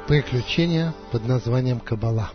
Приключения под названием Каббала.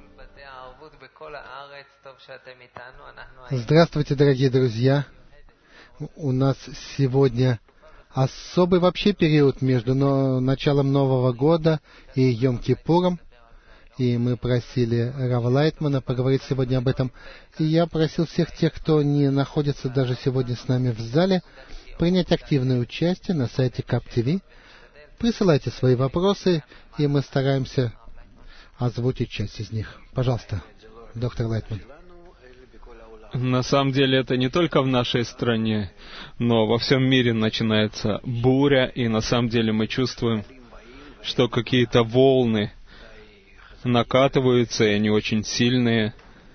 Здравствуйте, дорогие друзья! У нас сегодня особый вообще период между началом Нового года и Йом-Кипуром. И мы просили Рава Лайтмана поговорить сегодня об этом. И я просил всех тех, кто не находится даже сегодня с нами в зале, принять активное участие на сайте КАП-ТВ. Присылайте свои вопросы, и мы стараемся озвучить часть из них. Пожалуйста, доктор Лайтман. На самом деле это не только в нашей стране, но во всем мире начинается буря, и на самом деле мы чувствуем, что какие-то волны накатываются, и они очень сильные.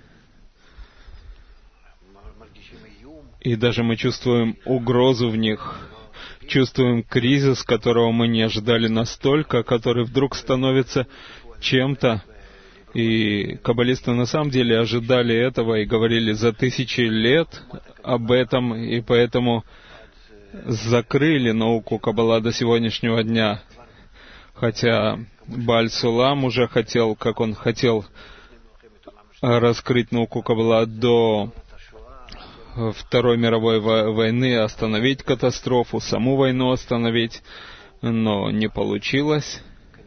И даже мы чувствуем угрозу в них, чувствуем кризис, которого мы не ожидали настолько, который вдруг становится чем-то. И каббалисты на самом деле ожидали этого и говорили за тысячи лет об этом, и поэтому закрыли науку Каббала до сегодняшнего дня. Хотя Бааль Сулам уже хотел, как он хотел раскрыть науку Каббала до Второй мировой войны, остановить катастрофу, саму войну остановить, но не получилось,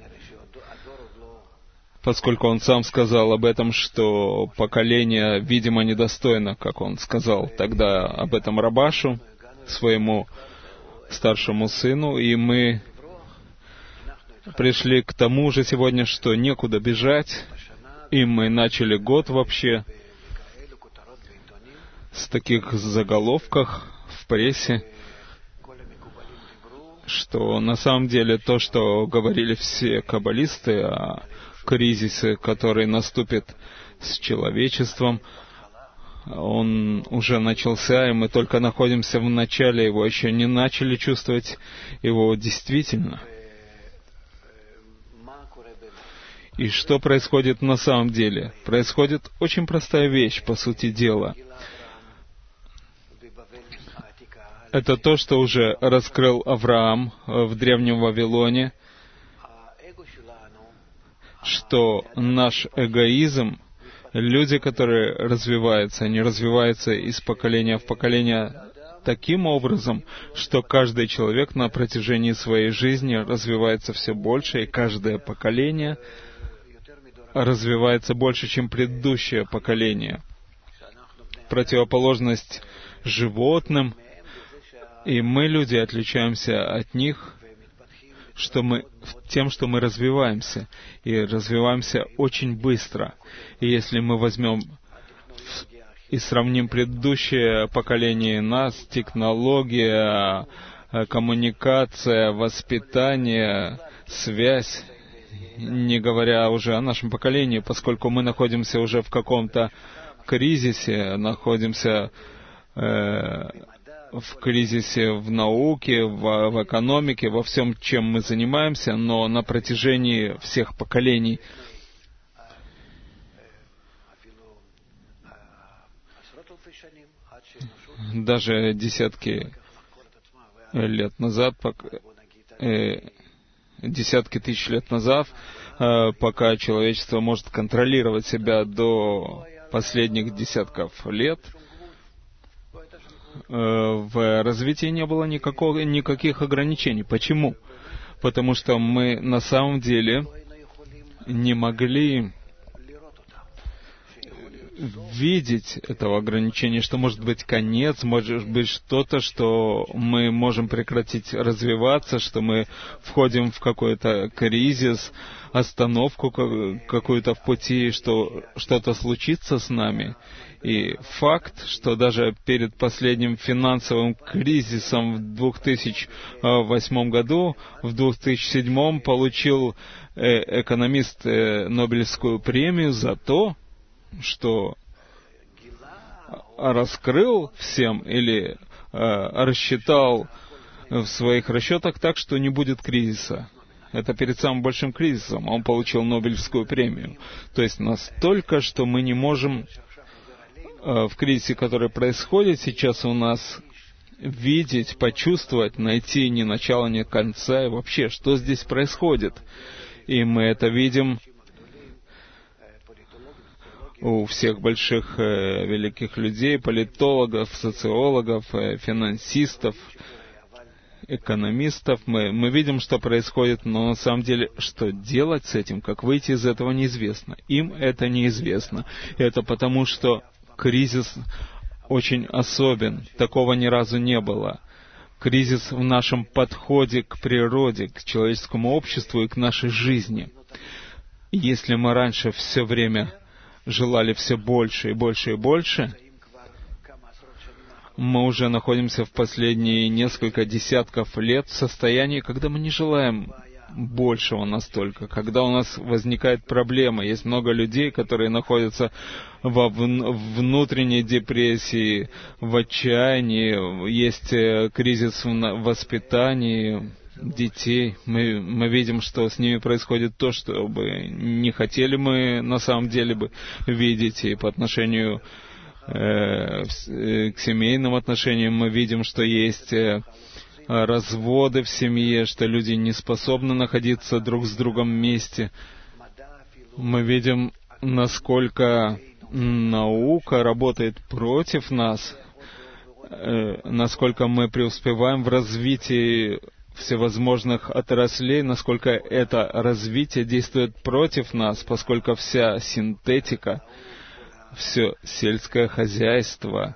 поскольку он сам сказал об этом, что поколение, видимо, недостойно, как он сказал тогда об этом Рабашу, своему старшему сыну, и мы пришли к тому же сегодня, что некуда бежать, и мы начали год вообще с таких заголовках в прессе, что на самом деле то, что говорили все каббалисты о кризисе, который наступит с человечеством, он уже начался, и мы только находимся в начале его, еще не начали чувствовать его действительно. И что происходит на самом деле? Происходит очень простая вещь, по сути дела. Это то, что уже раскрыл Авраам в Древнем Вавилоне, что наш эгоизм, люди, которые развиваются, они развиваются из поколения в поколение таким образом, что каждый человек на протяжении своей жизни развивается все больше, и каждое поколение развивается больше, чем предыдущее поколение. Противоположность животным, и мы, люди, отличаемся от них тем, что мы развиваемся, и развиваемся очень быстро. И если мы возьмем и сравним предыдущее поколение нас, технология, коммуникация, воспитание, связь, не говоря уже о нашем поколении, поскольку мы находимся уже в каком-то кризисе, находимся в кризисе в науке, в экономике, во всем, чем мы занимаемся, но на протяжении всех поколений. Даже десятки лет назад, десятки тысяч лет назад, пока человечество может контролировать себя до последних десятков лет, в развитии не было никаких ограничений. Почему? Потому что мы на самом деле не могли видеть этого ограничения, что может быть конец, может быть что-то, что мы можем прекратить развиваться, что мы входим в какой-то кризис, остановку какую-то в пути, что что-то случится с нами. И факт, что даже перед последним финансовым кризисом в 2008 году, в 2007 получил экономист Нобелевскую премию за то, что раскрыл всем или рассчитал в своих расчетах так, что не будет кризиса. Это перед самым большим кризисом он получил Нобелевскую премию. То есть настолько, что мы не можем в кризисе, который происходит сейчас у нас, видеть, почувствовать, найти ни начала, ни конца, и вообще, что здесь происходит. И мы это видим у всех больших великих людей, политологов, социологов, финансистов, экономистов. Мы видим, что происходит, но на самом деле, что делать с этим, как выйти из этого, неизвестно. Им это неизвестно. И это потому, что кризис очень особен. Такого ни разу не было. Кризис в нашем подходе к природе, к человеческому обществу и к нашей жизни. Если мы раньше все время желали все больше и больше и больше, мы уже находимся в последние несколько десятков лет в состоянии, когда мы не желаем большего настолько, когда у нас возникает проблема. Есть много людей, которые находятся во внутренней депрессии, в отчаянии, есть кризис в воспитании детей. Мы видим, что с ними происходит то, что бы не хотели мы на самом деле бы видеть, и по отношению к семейным отношениям мы видим, что есть разводы в семье, что люди не способны находиться друг с другом вместе. Мы видим, насколько наука работает против нас, насколько мы преуспеваем в развитии всевозможных отраслей, насколько это развитие действует против нас, поскольку вся синтетика, все сельское хозяйство,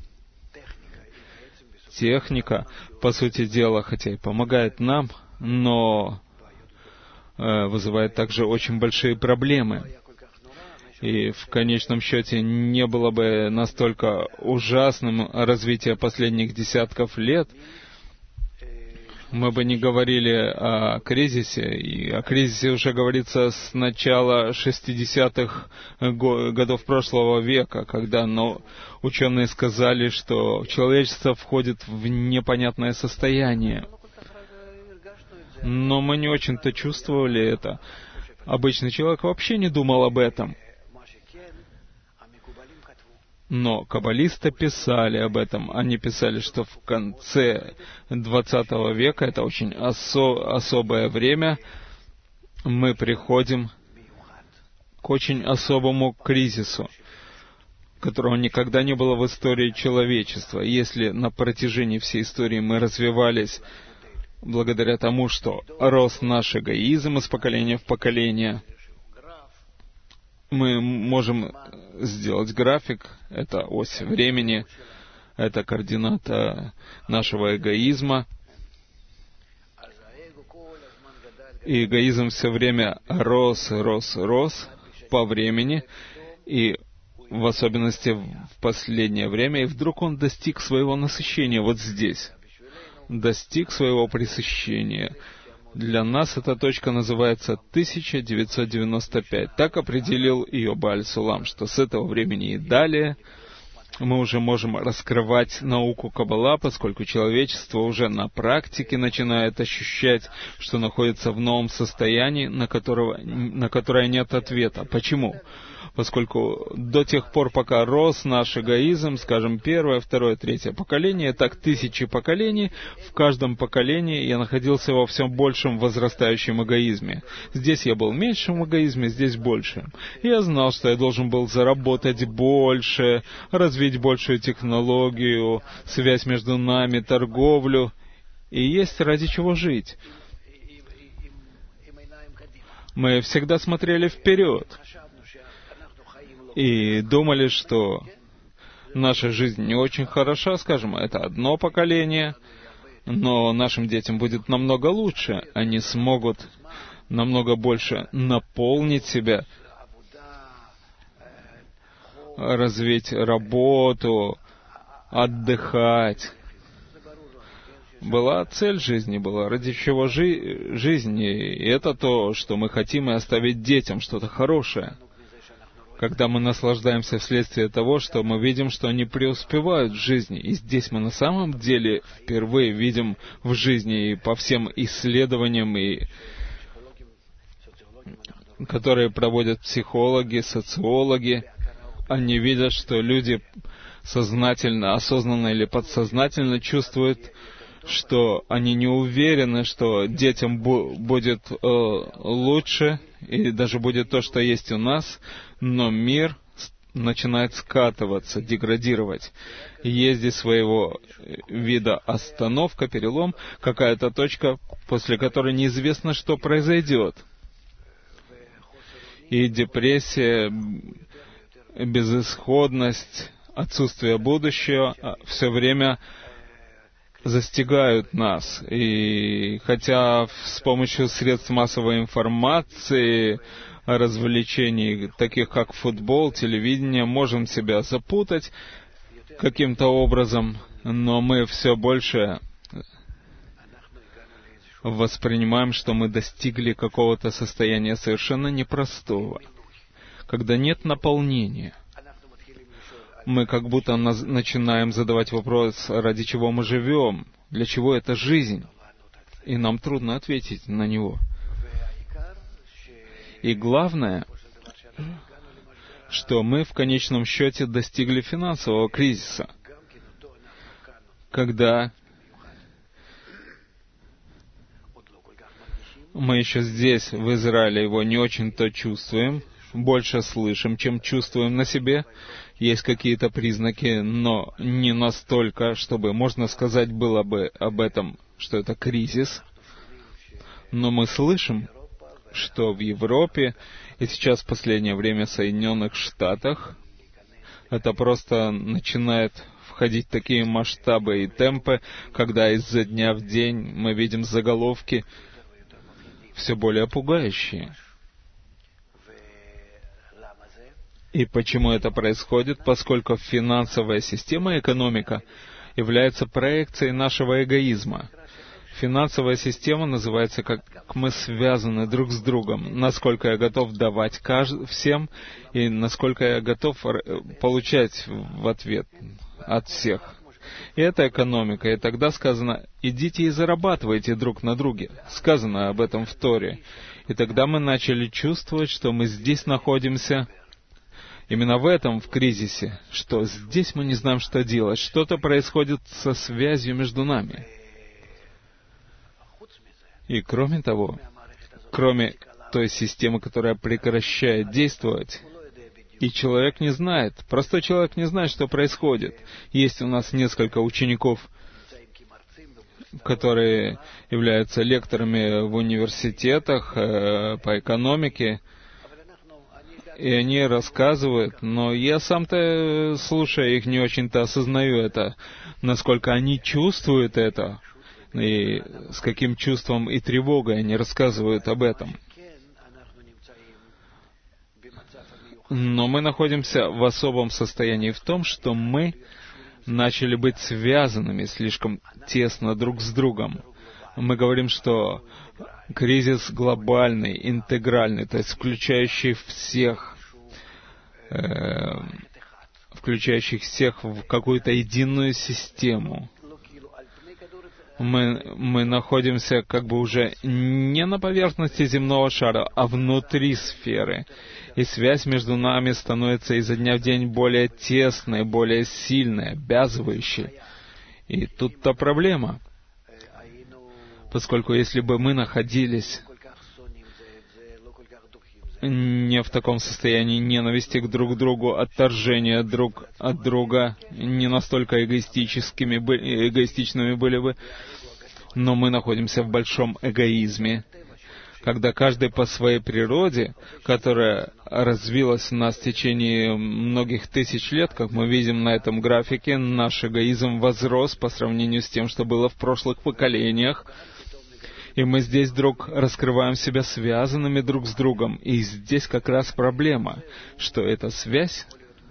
техника, по сути дела, хотя и помогает нам, но вызывает также очень большие проблемы. И в конечном счете не было бы настолько ужасным развитие последних десятков лет, мы бы не говорили о кризисе, и о кризисе уже говорится с начала 60-х годов прошлого века, когда ученые сказали, что человечество входит в непонятное состояние. Но мы не очень-то чувствовали это. Обычный человек вообще не думал об этом. Но каббалисты писали об этом. Они писали, что в конце 20 века, это очень особое время, мы приходим к очень особому кризису, которого никогда не было в истории человечества. Если на протяжении всей истории мы развивались благодаря тому, что рос наш эгоизм из поколения в поколение, мы можем сделать график, это ось времени, это координата нашего эгоизма. И эгоизм все время рос по времени, и в особенности в последнее время, и вдруг он достиг своего насыщения вот здесь, достиг своего пресыщения. Для нас эта точка называется 1995. Так определил ее Бааль-Сулам, что с этого времени и далее мы уже можем раскрывать науку Каббала, поскольку человечество уже на практике начинает ощущать, что находится в новом состоянии, на которое нет ответа. Почему? Поскольку до тех пор, пока рос наш эгоизм, скажем, первое, второе, третье поколение, так тысячи поколений, в каждом поколении я находился во всем большем возрастающем эгоизме. Здесь я был в меньшем эгоизме, здесь больше. Я знал, что я должен был заработать больше, развить большую технологию, связь между нами, торговлю, и есть ради чего жить. Мы всегда смотрели вперед и думали, что наша жизнь не очень хороша, скажем, это одно поколение, но нашим детям будет намного лучше, они смогут намного больше наполнить себя, развить работу, отдыхать. Была цель жизни, была ради чего жизни, и это то, что мы хотим и оставить детям, что-то хорошее. Когда мы наслаждаемся вследствие того, что мы видим, что они преуспевают в жизни. И здесь мы на самом деле впервые видим в жизни, и по всем исследованиям, которые проводят психологи, социологи, они видят, что люди сознательно, осознанно или подсознательно чувствуют, что они не уверены, что детям будет лучше, и даже будет то, что есть у нас, но мир начинает скатываться, деградировать. И есть здесь своего вида остановка, перелом, какая-то точка, после которой неизвестно, что произойдет. И депрессия, безысходность, отсутствие будущего все время застигают нас. И хотя с помощью средств массовой информации, развлечений, таких как футбол, телевидение, можем себя запутать каким-то образом, но мы все больше воспринимаем, что мы достигли какого-то состояния совершенно непростого, когда нет наполнения. Мы как будто начинаем задавать вопрос, ради чего мы живем, для чего эта жизнь, и нам трудно ответить на него. И главное, что мы в конечном счете достигли финансового кризиса, когда мы еще здесь, в Израиле, его не очень-то чувствуем, больше слышим, чем чувствуем на себе. Есть какие-то признаки, но не настолько, чтобы можно сказать было бы об этом, что это кризис. Но мы слышим, что в Европе и сейчас в последнее время в Соединенных Штатах это просто начинает входить в такие масштабы и темпы, когда изо дня в день мы видим заголовки все более пугающие. И почему это происходит? Поскольку финансовая система, экономика, является проекцией нашего эгоизма. Финансовая система называется, как мы связаны друг с другом, насколько я готов давать всем, и насколько я готов получать в ответ от всех. И это экономика. И тогда сказано, идите и зарабатывайте друг на друге. Сказано об этом в Торе. И тогда мы начали чувствовать, что мы здесь находимся именно в этом, в кризисе, что здесь мы не знаем, что делать. Что-то происходит со связью между нами. И кроме того, кроме той системы, которая прекращает действовать, и человек не знает, простой человек не знает, что происходит. Есть у нас несколько учеников, которые являются лекторами в университетах по экономике, и они рассказывают, но я сам-то, слушая их, не очень-то осознаю это, насколько они чувствуют это, и с каким чувством и тревогой они рассказывают об этом. Но мы находимся в особом состоянии в том, что мы начали быть связанными слишком тесно друг с другом. Мы говорим, что кризис глобальный, интегральный, то есть включающий всех в какую-то единую систему. Мы находимся как бы уже не на поверхности земного шара, а внутри сферы. И связь между нами становится изо дня в день более тесной, более сильной, обязывающей. И тут-то проблема. Поскольку если бы мы находились не в таком состоянии ненависти друг к другу, отторжения друг от друга, не настолько эгоистичными были бы, но мы находимся в большом эгоизме, когда каждый по своей природе, которая развилась у нас в течение многих тысяч лет, как мы видим на этом графике, наш эгоизм возрос по сравнению с тем, что было в прошлых поколениях. И мы здесь вдруг раскрываем себя связанными друг с другом. И здесь как раз проблема, что эта связь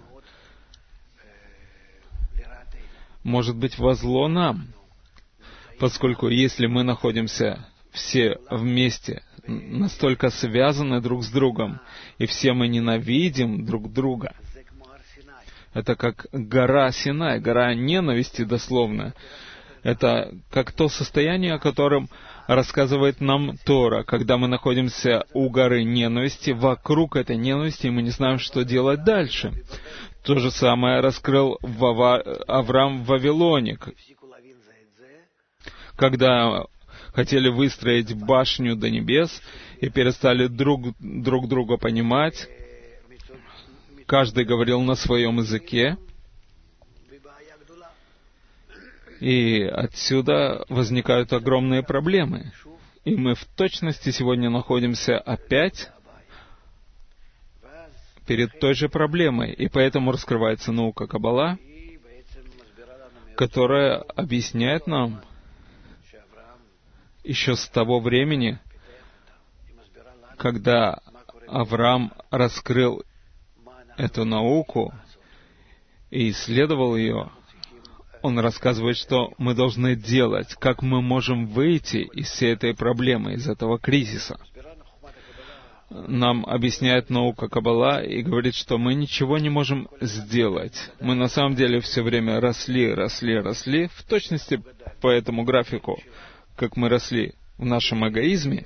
может быть во зло нам. Поскольку если мы находимся все вместе, настолько связаны друг с другом, и все мы ненавидим друг друга, это как гора Синай, гора ненависти дословно. Это как то состояние, о котором рассказывает нам Тора, когда мы находимся у горы ненависти, вокруг этой ненависти, и мы не знаем, что делать дальше. То же самое раскрыл Авраам в Вавилоне, когда хотели выстроить башню до небес и перестали друг друга понимать, каждый говорил на своем языке, и отсюда возникают огромные проблемы. И мы в точности сегодня находимся опять перед той же проблемой. И поэтому раскрывается наука Каббала, которая объясняет нам еще с того времени, когда Авраам раскрыл эту науку и исследовал ее, он рассказывает, что мы должны делать, как мы можем выйти из всей этой проблемы, из этого кризиса. Нам объясняет наука Каббала и говорит, что мы ничего не можем сделать. Мы на самом деле все время росли, в точности по этому графику, как мы росли в нашем эгоизме.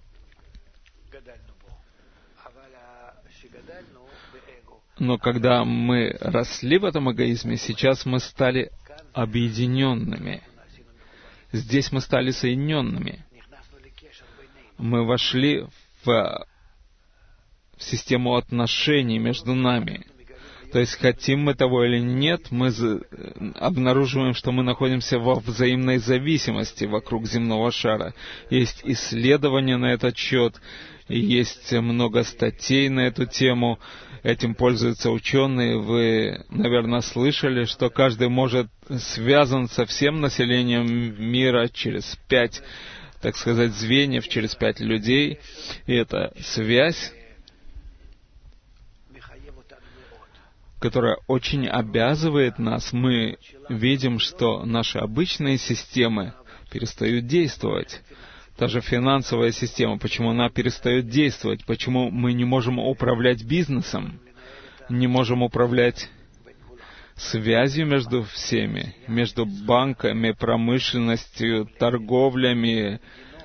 Но когда мы росли в этом эгоизме, сейчас мы стали объединенными. Здесь мы стали соединенными. Мы вошли в систему отношений между нами. То есть, хотим мы того или нет, мы обнаруживаем, что мы находимся во взаимной зависимости вокруг земного шара. Есть исследования на этот счет, и есть много статей на эту тему. Этим пользуются ученые. Вы, наверное, слышали, что каждый может связан со всем населением мира через 5, так сказать, звеньев, через 5 людей. И эта связь, которая очень обязывает нас. Мы видим, что наши обычные системы перестают действовать. Та же финансовая система, почему она перестает действовать, почему мы не можем управлять бизнесом, не можем управлять связью между всеми, между банками, промышленностью, торговлями,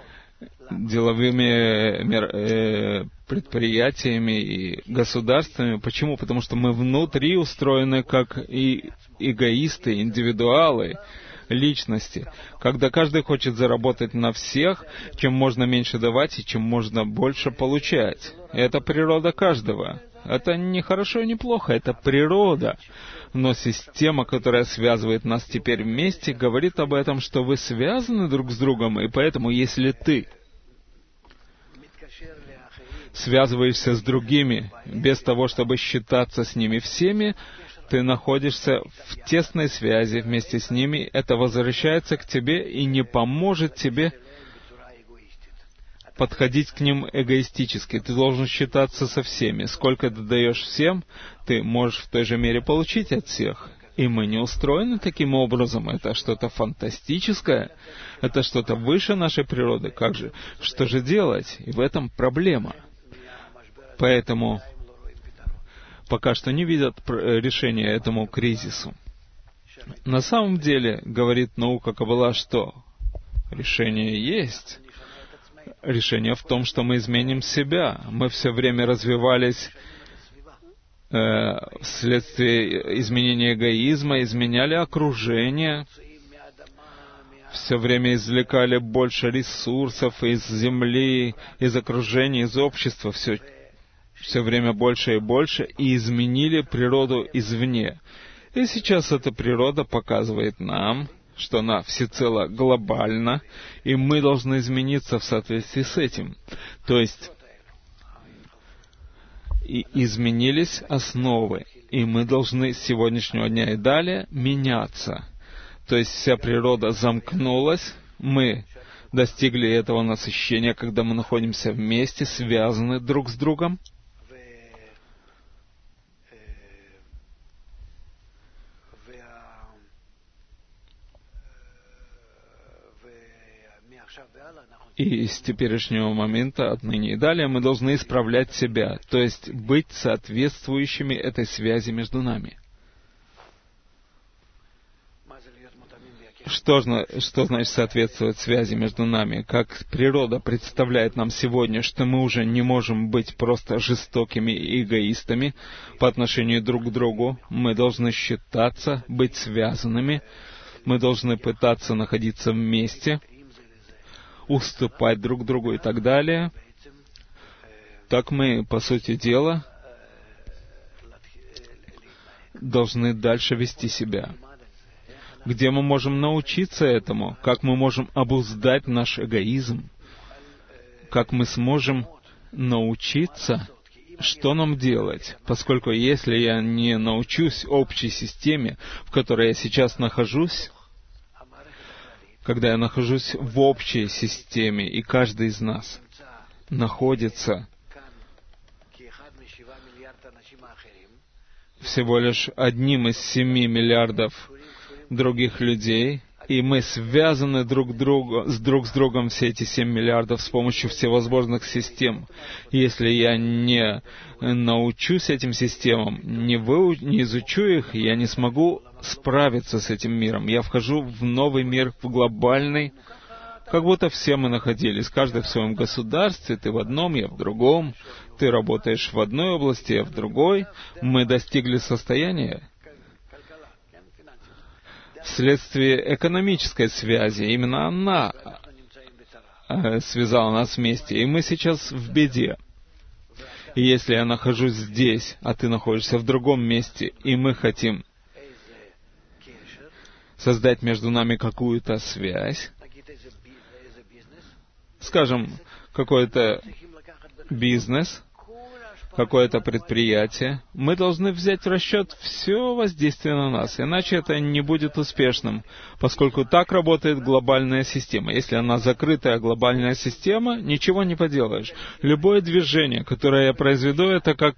деловыми предприятиями и государствами. Почему? Потому что мы внутри устроены как и эгоисты, индивидуалы, личности. Когда каждый хочет заработать на всех, чем можно меньше давать и чем можно больше получать. Это природа каждого. Это не хорошо и не плохо, это природа. Но система, которая связывает нас теперь вместе, говорит об этом, что вы связаны друг с другом, и поэтому, если ты связываешься с другими без того, чтобы считаться с ними всеми, ты находишься в тесной связи вместе с ними, это возвращается к тебе и не поможет тебе подходить к ним эгоистически. Ты должен считаться со всеми. Сколько ты даешь всем, ты можешь в той же мере получить от всех. И мы не устроены таким образом. Это что-то фантастическое. Это что-то выше нашей природы. Как же? Что же делать? И в этом проблема. Поэтому пока что не видят решения этому кризису. На самом деле, говорит наука Каббала, что решение есть. Решение в том, что мы изменим себя. Мы все время развивались вследствие изменения эгоизма, изменяли окружение, все время извлекали больше ресурсов из земли, из окружения, из общества, все время больше и больше, и изменили природу извне. И сейчас эта природа показывает нам, что она всецело глобальна, и мы должны измениться в соответствии с этим. То есть, и изменились основы, и мы должны с сегодняшнего дня и далее меняться. То есть, вся природа замкнулась, мы достигли этого насыщения, когда мы находимся вместе, связаны друг с другом. И с теперешнего момента, отныне и далее, мы должны исправлять себя, то есть быть соответствующими этой связи между нами. Что значит соответствовать связи между нами? Как природа представляет нам сегодня, что мы уже не можем быть просто жестокими эгоистами по отношению друг к другу. Мы должны считаться, быть связанными. Мы должны пытаться находиться вместе. уступать друг другу и так далее, так мы, по сути дела, должны дальше вести себя. Где мы можем научиться этому, как мы можем обуздать наш эгоизм, как мы сможем научиться, что нам делать, поскольку если я не научусь общей системе, в которой я сейчас нахожусь, когда я нахожусь в общей системе, и каждый из нас находится всего лишь одним из 7 миллиардов других людей, и мы связаны друг с другом все эти 7 миллиардов с помощью всевозможных систем. Если я не научусь этим системам, не изучу их, я не смогу справиться с этим миром. Я вхожу в новый мир, в глобальный, как будто все мы находились, каждый в своем государстве, ты в одном, я в другом, ты работаешь в одной области, я в другой. Мы достигли состояния вследствие экономической связи. Именно она связала нас вместе, и мы сейчас в беде. И если я нахожусь здесь, а ты находишься в другом месте, и мы хотим создать между нами какую-то связь, скажем, какой-то бизнес, какое-то предприятие, мы должны взять в расчет все воздействие на нас, иначе это не будет успешным, поскольку так работает глобальная система. Если она закрытая глобальная система, ничего не поделаешь. Любое движение, которое я произведу, это как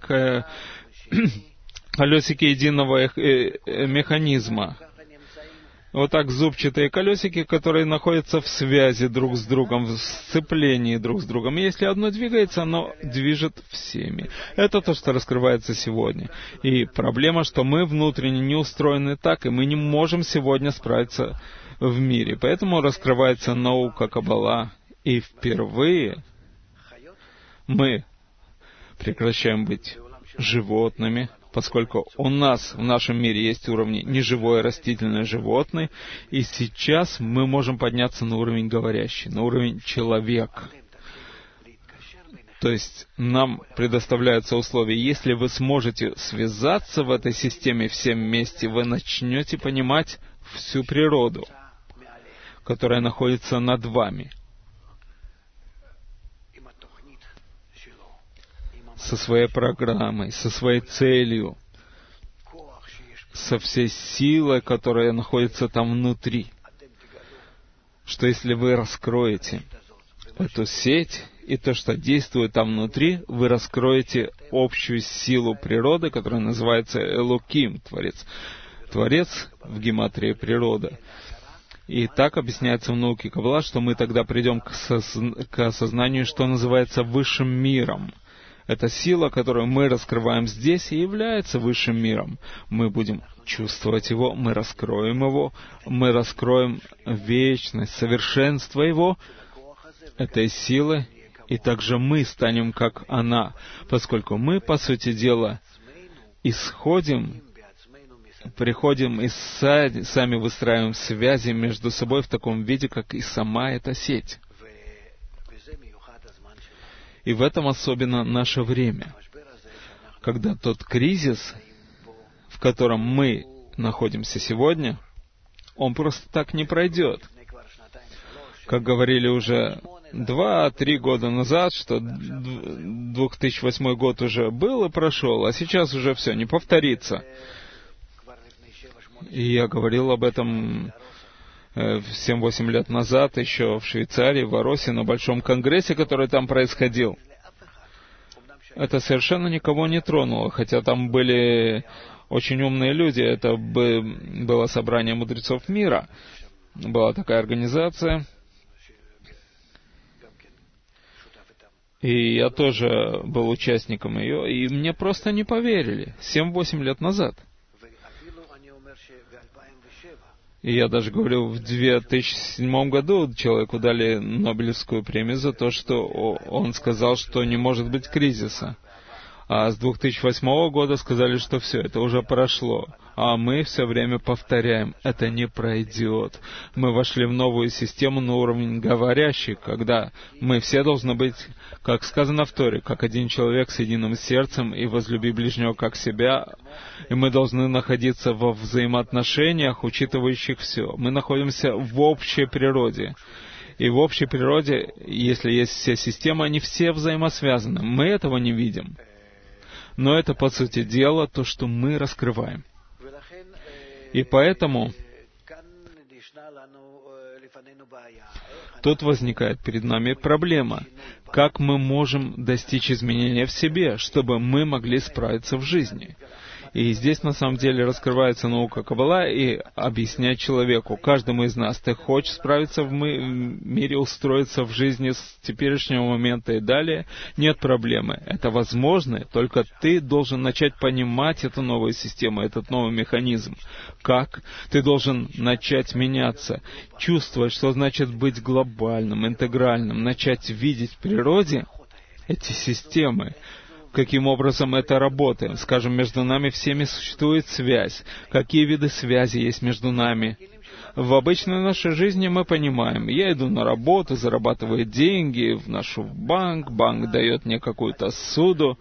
колесики единого механизма. Вот так зубчатые колесики, которые находятся в связи друг с другом, в сцеплении друг с другом. И если одно двигается, оно движет всеми. Это то, что раскрывается сегодня. И проблема, что мы внутренне не устроены так, и мы не можем сегодня справиться в мире. Поэтому раскрывается наука Каббала. И впервые мы прекращаем быть животными, поскольку у нас в нашем мире есть уровни неживое, растительное, животное, и сейчас мы можем подняться на уровень говорящий, на уровень человек. То есть нам предоставляются условия. Если вы сможете связаться в этой системе все вместе, вы начнете понимать всю природу, которая находится над вами, со своей программой, со своей целью, со всей силой, которая находится там внутри. Что если вы раскроете эту сеть и то, что действует там внутри, вы раскроете общую силу природы, которая называется Элоким, Творец. Творец в гематрии природа. И так объясняется в науке Каббала, что мы тогда придем к осознанию, что называется высшим миром. Эта сила, которую мы раскрываем здесь, и является высшим миром. Мы будем чувствовать его, мы раскроем вечность, совершенство его, этой силы, и также мы станем как она, поскольку мы, по сути дела, приходим и сами выстраиваем связи между собой в таком виде, как и сама эта сеть. И в этом особенно наше время, когда тот кризис, в котором мы находимся сегодня, он просто так не пройдет. Как говорили уже 2-3 года назад, что 2008 год уже был и прошел, а сейчас уже все, не повторится. И я говорил об этом 7-8 лет назад, еще в Швейцарии, в Аросе, на большом конгрессе, который там происходил. Это совершенно никого не тронуло, хотя там были очень умные люди. Это было собрание мудрецов мира. Была такая организация. И я тоже был участником ее, и мне просто не поверили. 7-8 лет назад. И я даже говорю, в 2007 году человеку дали Нобелевскую премию за то, что он сказал, что не может быть кризиса. А с 2008 года сказали, что все, это уже прошло. А мы все время повторяем, это не пройдет. Мы вошли в новую систему на уровень говорящий, когда мы все должны быть, как сказано в Торе, как один человек с единым сердцем, и возлюби ближнего как себя. И мы должны находиться во взаимоотношениях, учитывающих все. Мы находимся в общей природе. И в общей природе, если есть все системы, они все взаимосвязаны. Мы этого не видим. Но это, по сути дела, то, что мы раскрываем. И поэтому тут возникает перед нами проблема. Как мы можем достичь изменения в себе, чтобы мы могли справиться в жизни? И здесь, на самом деле, раскрывается наука Каббала и объясняет человеку, каждому из нас, ты хочешь справиться в мире, устроиться в жизни с теперешнего момента и далее, нет проблемы. Это возможно, только ты должен начать понимать эту новую систему, этот новый механизм. Как? Ты должен начать меняться, чувствовать, что значит быть глобальным, интегральным, начать видеть в природе эти системы, каким образом это работает. Скажем, между нами всеми существует связь. Какие виды связи есть между нами? В обычной нашей жизни мы понимаем, я иду на работу, зарабатываю деньги, вношу в банк, банк дает мне какую-то суду,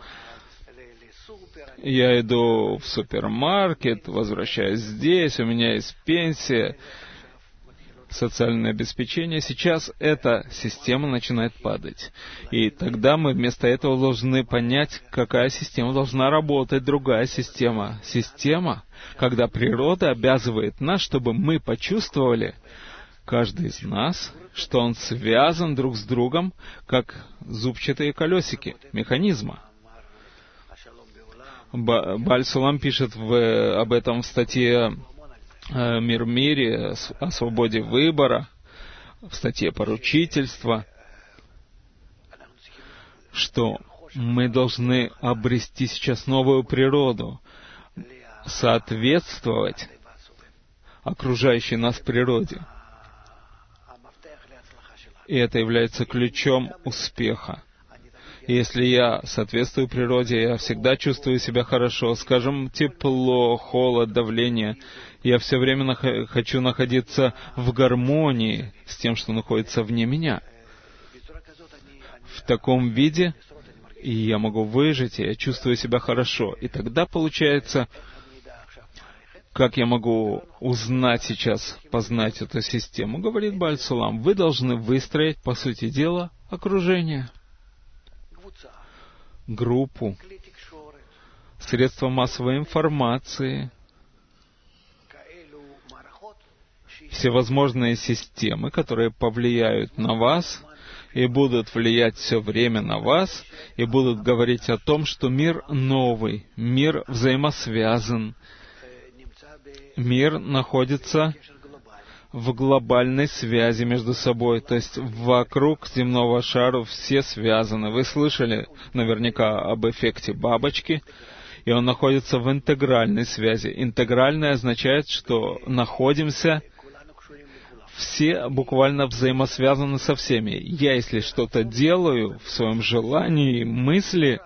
я иду в супермаркет, возвращаюсь здесь, у меня есть пенсия, социальное обеспечение. Сейчас эта система начинает падать. И тогда мы вместо этого должны понять, какая система должна работать, другая система. Система, когда природа обязывает нас, чтобы мы почувствовали, каждый из нас, что он связан друг с другом, как зубчатые колесики механизма. Бааль Сулам пишет об этом в статье «Мир в мире», о свободе выбора, в статье «Поручительство», что мы должны обрести сейчас новую природу, соответствовать окружающей нас природе. И это является ключом успеха. И если я соответствую природе, я всегда чувствую себя хорошо. Скажем, тепло, холод, давление. Я все время хочу находиться в гармонии с тем, что находится вне меня. В таком виде и я могу выжить, и я чувствую себя хорошо. И тогда получается, как я могу узнать сейчас, познать эту систему, говорит Бааль Сулам, вы должны выстроить, по сути дела, окружение, группу, средства массовой информации, всевозможные системы, которые повлияют на вас и будут влиять все время на вас, и будут говорить о том, что мир новый, мир взаимосвязан, мир находится в глобальной связи между собой, то есть вокруг земного шара все связаны. Вы слышали наверняка об эффекте бабочки, и он находится в интегральной связи. Интегральное означает, что находимся все буквально взаимосвязаны со всеми. Я, если что-то делаю в своем желании, мысли,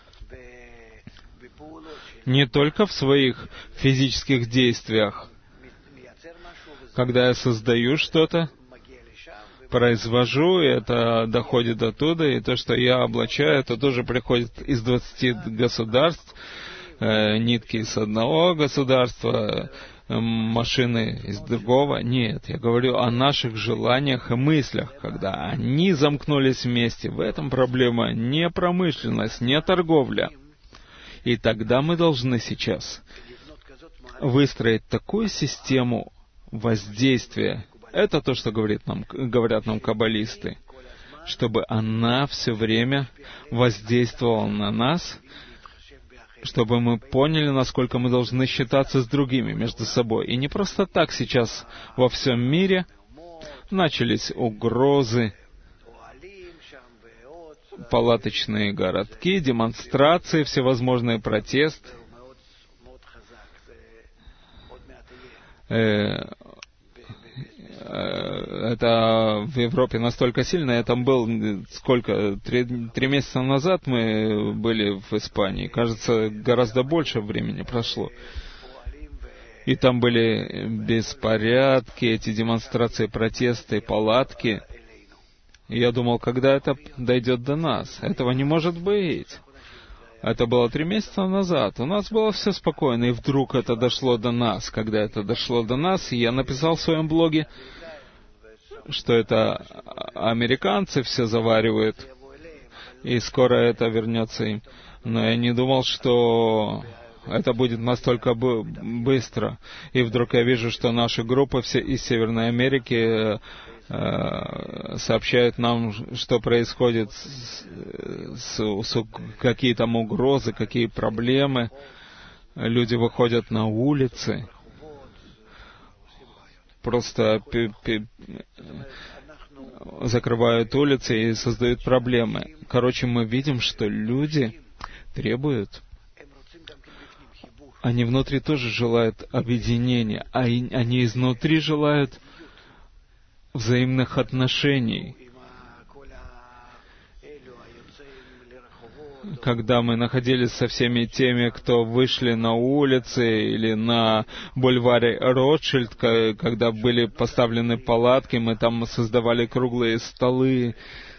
не только в своих физических действиях, когда я создаю что-то, произвожу, и это доходит оттуда, и то, что я облачаю, это тоже приходит из 20 государств, нитки из одного государства, машины из другого. Нет, я говорю о наших желаниях и мыслях, когда они замкнулись вместе. В этом проблема не промышленность, не торговля. И тогда мы должны сейчас выстроить такую систему воздействия. Это то, что говорят нам каббалисты, чтобы она все время воздействовала на нас, чтобы мы поняли, насколько мы должны считаться с другими между собой. И не просто так сейчас во всем мире начались угрозы, палаточные городки, демонстрации, всевозможные протесты. Это в Европе настолько сильно. Я там был, три месяца назад мы были в Испании. Кажется, гораздо больше времени прошло. И там были беспорядки, эти демонстрации, протесты, палатки. И я думал, когда это дойдет до нас? Этого не может быть. Это было 3 месяца назад. У нас было все спокойно, и вдруг это дошло до нас. Когда это дошло до нас, я написал в своем блоге, что это американцы все заваривают, и скоро это вернется им. Но я не думал, что это будет настолько быстро. И вдруг я вижу, что наши группы все из Северной Америки сообщают нам, что происходит, какие там угрозы, какие проблемы. Люди выходят на улицы, просто закрывают улицы и создают проблемы. Короче, мы видим, что люди требуют. Они внутри тоже желают объединения, а они изнутри желают взаимных отношений. Когда мы находились со всеми теми, кто вышли на улицы или на бульваре Ротшильд, когда были поставлены палатки, мы там создавали круглые столы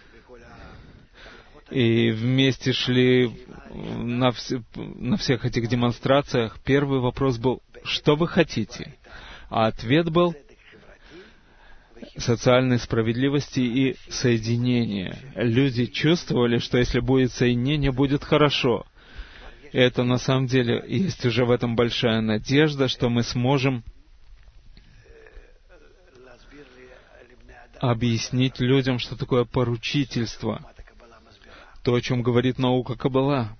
и вместе шли на всех этих демонстрациях. Первый вопрос был: что вы хотите? А ответ был: социальной справедливости и соединения. Люди чувствовали, что если будет соединение, будет хорошо. И это на самом деле есть уже в этом большая надежда, что мы сможем объяснить людям, что такое поручительство. То, о чем говорит наука Каббала.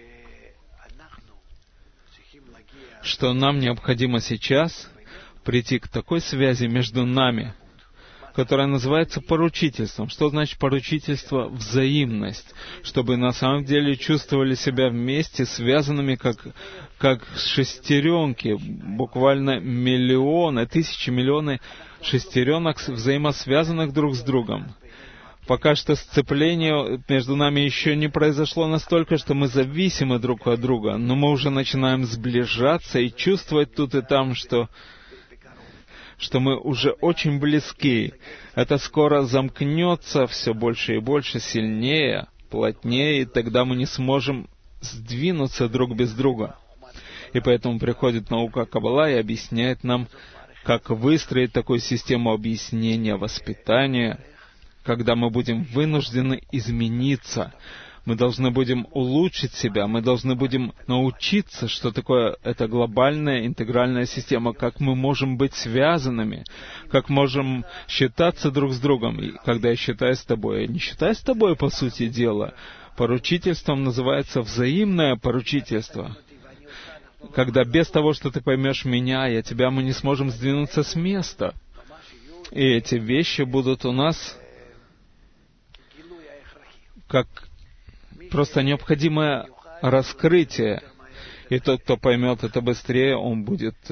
Что нам необходимо сейчас прийти к такой связи между нами, которая называется поручительством. Что значит поручительство? Взаимность. Чтобы на самом деле чувствовали себя вместе, связанными как шестеренки. Буквально миллионы, тысячи, миллионы шестеренок, взаимосвязанных друг с другом. Пока что сцепление между нами еще не произошло настолько, что мы зависимы друг от друга, но мы уже начинаем сближаться и чувствовать тут и там, что мы уже очень близки. Это скоро замкнется все больше и больше, сильнее, плотнее, и тогда мы не сможем сдвинуться друг без друга. И поэтому приходит наука Каббала и объясняет нам, как выстроить такую систему объяснения, воспитания, когда мы будем вынуждены измениться. Мы должны будем улучшить себя, мы должны будем научиться, что такое эта глобальная интегральная система, как мы можем быть связанными, как можем считаться друг с другом. И когда я считаю с тобой, я не считаю с тобой, по сути дела. Поручительством называется взаимное поручительство. Когда без того, что ты поймешь меня, я тебя, мы не сможем сдвинуться с места. И эти вещи будут у нас как просто необходимое раскрытие. И тот, кто поймет это быстрее, он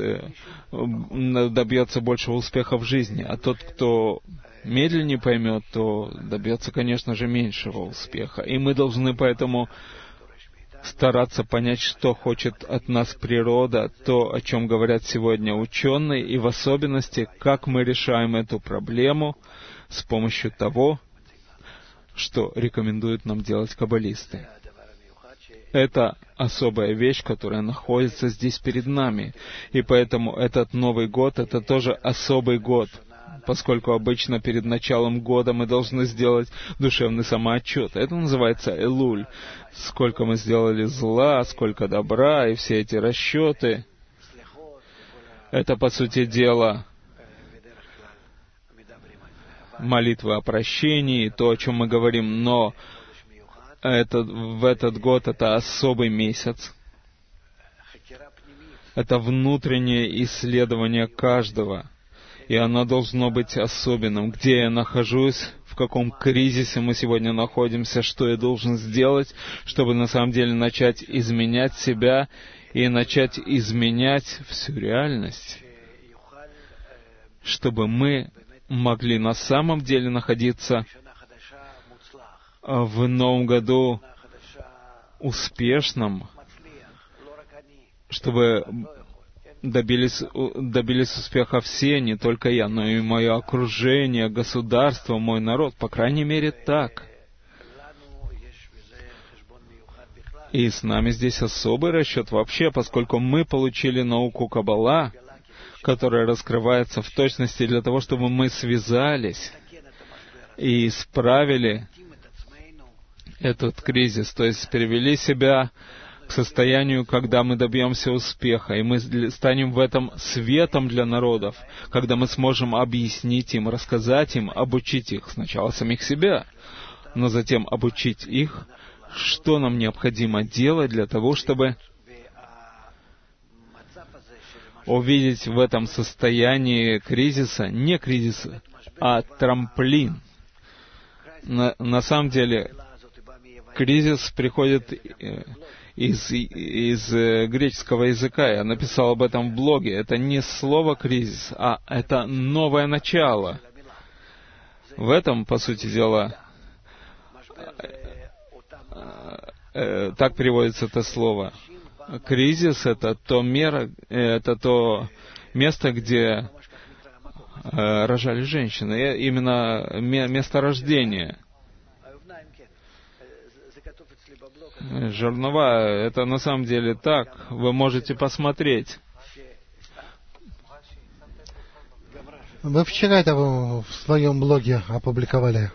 добьется большего успеха в жизни. А тот, кто медленнее поймет, то добьется, конечно же, меньшего успеха. И мы должны поэтому стараться понять, что хочет от нас природа, то, о чем говорят сегодня ученые, и в особенности, как мы решаем эту проблему с помощью того, что рекомендуют нам делать каббалисты. Это особая вещь, которая находится здесь перед нами. И поэтому этот Новый год — это тоже особый год, поскольку обычно перед началом года мы должны сделать душевный самоотчет. Это называется Элуль. Сколько мы сделали зла, сколько добра, и все эти расчеты. Это, по сути дела, молитвы о прощении, то, о чем мы говорим, но в этот год это особый месяц. Это внутреннее исследование каждого, и оно должно быть особенным. Где я нахожусь, в каком кризисе мы сегодня находимся, что я должен сделать, чтобы на самом деле начать изменять себя и начать изменять всю реальность, чтобы мы могли на самом деле находиться в Новом году успешном, чтобы добились успеха все, не только я, но и мое окружение, государство, мой народ, по крайней мере, так. И с нами здесь особый расчет вообще, поскольку мы получили науку Каббала, которая раскрывается в точности для того, чтобы мы связались и исправили этот кризис, то есть привели себя к состоянию, когда мы добьемся успеха, и мы станем в этом светом для народов, когда мы сможем объяснить им, рассказать им, обучить их, сначала самих себя, но затем обучить их, что нам необходимо делать для того, чтобы увидеть в этом состоянии кризиса, не кризиса, а трамплин. На самом деле, кризис приходит из греческого языка. Я написал об этом в блоге. Это не слово «кризис», а это новое начало. В этом, по сути дела, так переводится это слово. Кризис — это то место, где рожали женщины. Именно место рождения. Жернова, это на самом деле так. Вы можете посмотреть. Вы вчера это в своем блоге опубликовали.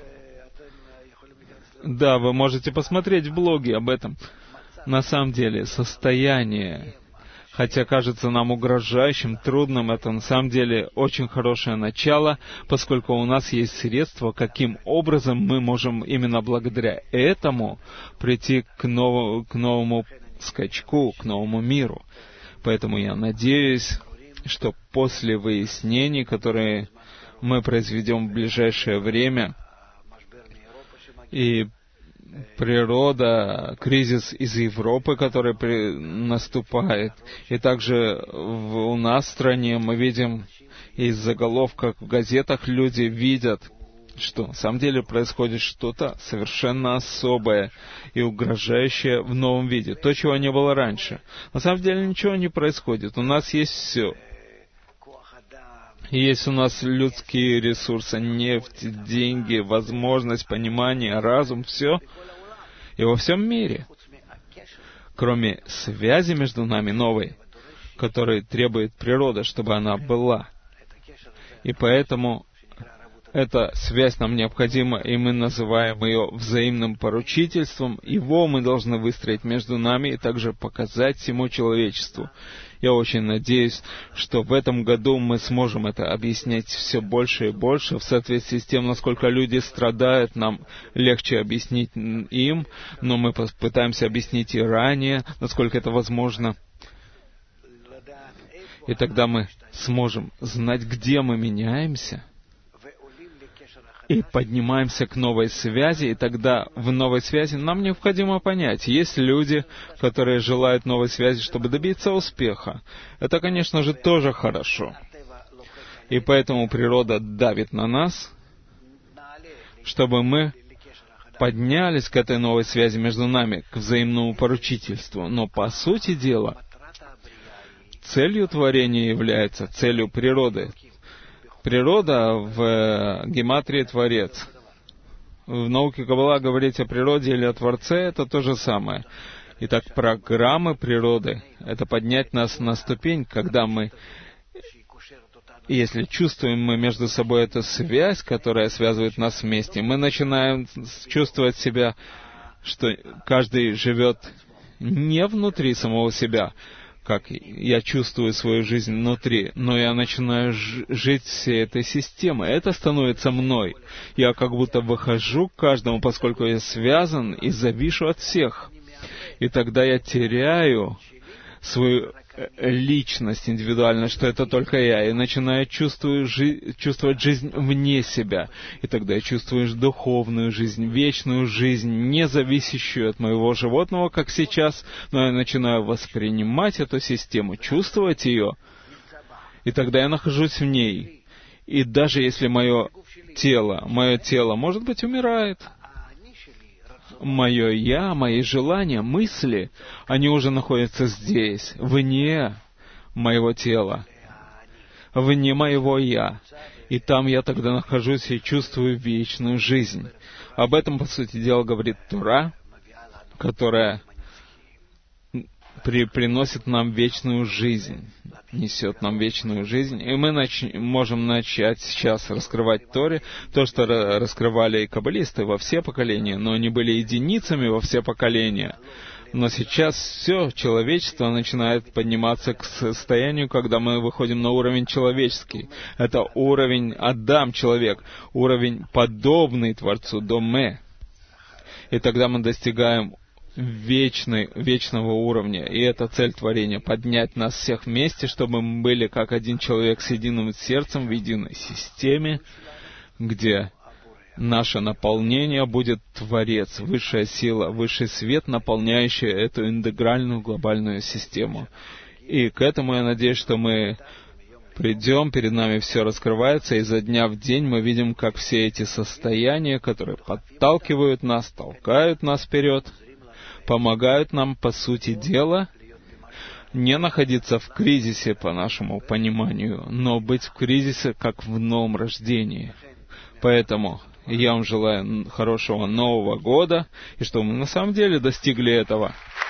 Да, вы можете посмотреть в блоге об этом. На самом деле, состояние, хотя кажется нам угрожающим, трудным, это на самом деле очень хорошее начало, поскольку у нас есть средства, каким образом мы можем именно благодаря этому прийти к новому скачку, к новому миру. Поэтому я надеюсь, что после выяснений, которые мы произведем в ближайшее время, и природа, кризис из Европы, который наступает, и также у нас в стране мы видим из заголовков в газетах, люди видят, что на самом деле происходит что-то совершенно особое и угрожающее в новом виде, то, чего не было раньше. На самом деле ничего не происходит, у нас есть все. Есть у нас людские ресурсы, нефть, деньги, возможность, понимание, разум, все. И во всем мире, кроме связи между нами новой, которой требует природа, чтобы она была. И поэтому эта связь нам необходима, и мы называем ее взаимным поручительством. Его мы должны выстроить между нами и также показать всему человечеству. Я очень надеюсь, что в этом году мы сможем это объяснять все больше и больше в соответствии с тем, насколько люди страдают. Нам легче объяснить им, но мы пытаемся объяснить и ранее, насколько это возможно. И тогда мы сможем знать, где мы меняемся, и поднимаемся к новой связи, и тогда в новой связи нам необходимо понять, есть люди, которые желают новой связи, чтобы добиться успеха. Это, конечно же, тоже хорошо. И поэтому природа давит на нас, чтобы мы поднялись к этой новой связи между нами, к взаимному поручительству. Но, по сути дела, целью творения является целью природы. Природа в гематрии Творец. В науке Каббала говорить о природе или о Творце — это то же самое. Итак, программы природы — это поднять нас на ступень, когда мы, если чувствуем мы между собой эту связь, которая связывает нас вместе, мы начинаем чувствовать себя, что каждый живет не внутри самого себя, как я чувствую свою жизнь внутри, но я начинаю жить всей этой системой. Это становится мной. Я как будто выхожу к каждому, поскольку я связан и завишу от всех. И тогда я теряю свою личность индивидуально, что это только я, и начинаю чувствовать жизнь вне себя. И тогда я чувствую духовную жизнь, вечную жизнь, не зависящую от моего животного, как сейчас, но я начинаю воспринимать эту систему, чувствовать ее, и тогда я нахожусь в ней. И даже если мое тело, может быть, умирает, мое «я», мои желания, мысли, они уже находятся здесь, вне моего тела, вне моего «я». И там я тогда нахожусь и чувствую вечную жизнь. Об этом, по сути дела, говорит Тора, которая приносит нам вечную жизнь, несет нам вечную жизнь. И мы можем начать сейчас раскрывать Торе, то, что раскрывали и каббалисты во все поколения, но они были единицами во все поколения. Но сейчас все человечество начинает подниматься к состоянию, когда мы выходим на уровень человеческий. Это уровень Адам, человек, уровень подобный Творцу, Доме. И тогда мы достигаем вечного уровня. И это цель творения — поднять нас всех вместе, чтобы мы были как один человек с единым сердцем в единой системе, где наше наполнение будет Творец, высшая сила, высший свет, наполняющий эту интегральную глобальную систему. И к этому я надеюсь, что мы придем, перед нами все раскрывается, и изо дня в день мы видим, как все эти состояния, которые подталкивают нас, толкают нас вперед, помогают нам, по сути дела, не находиться в кризисе, по нашему пониманию, но быть в кризисе, как в новом рождении. Поэтому я вам желаю хорошего Нового года, и чтобы мы на самом деле достигли этого.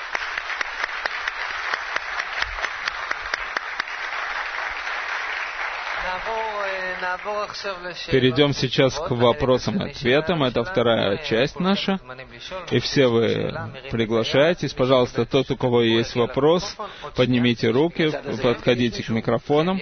Перейдем сейчас к вопросам и ответам. Это вторая часть наша. И все вы приглашаетесь. Пожалуйста, тот, у кого есть вопрос, поднимите руки, подходите к микрофонам.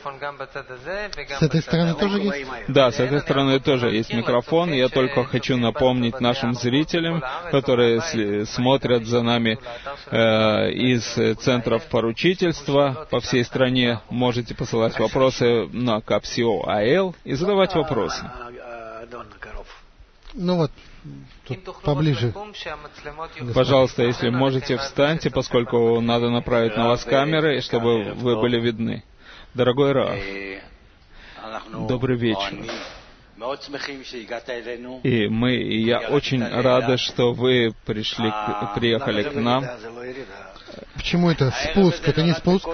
С этой стороны тоже есть? Да, с этой стороны тоже есть микрофон. Я только хочу напомнить нашим зрителям, которые смотрят за нами из центров поручительства по всей стране, можете посылать вопросы на KAPSIO.AL и задавать вопросы. Ну вот, тут поближе. Пожалуйста, если можете, встаньте, поскольку надо направить на вас камеры, чтобы вы были видны. Дорогой Рав, добрый вечер. И я очень рада, что вы приехали к нам. Почему это спуск? Это не спуск?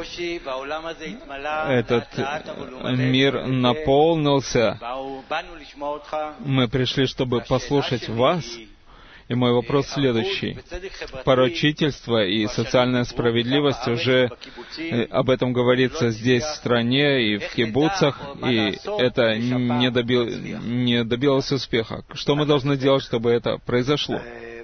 Этот мир наполнился. Мы пришли, чтобы послушать вас. И мой вопрос следующий. Поручительство и социальная справедливость уже об этом говорится здесь, в стране, и в кибуцах, и это не добилось успеха. Что мы должны делать, чтобы это произошло?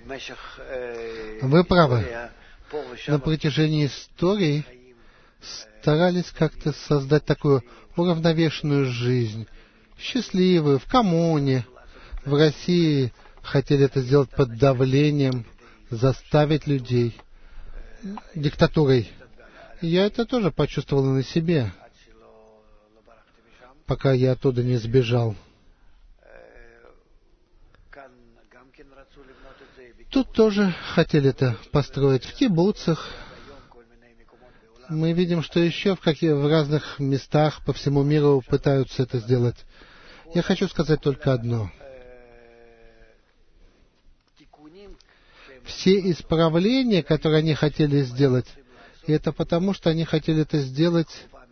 Вы правы. На протяжении истории старались как-то создать такую уравновешенную жизнь, счастливую, в коммуне. В России хотели это сделать под давлением, заставить людей диктатурой. Я это тоже почувствовал на себе, пока я оттуда не сбежал. Тут тоже хотели это построить, в кибуцах. Мы видим, что еще в разных местах по всему миру пытаются это сделать. Я хочу сказать только одно. Все исправления, которые они хотели сделать, это потому, что они хотели это сделать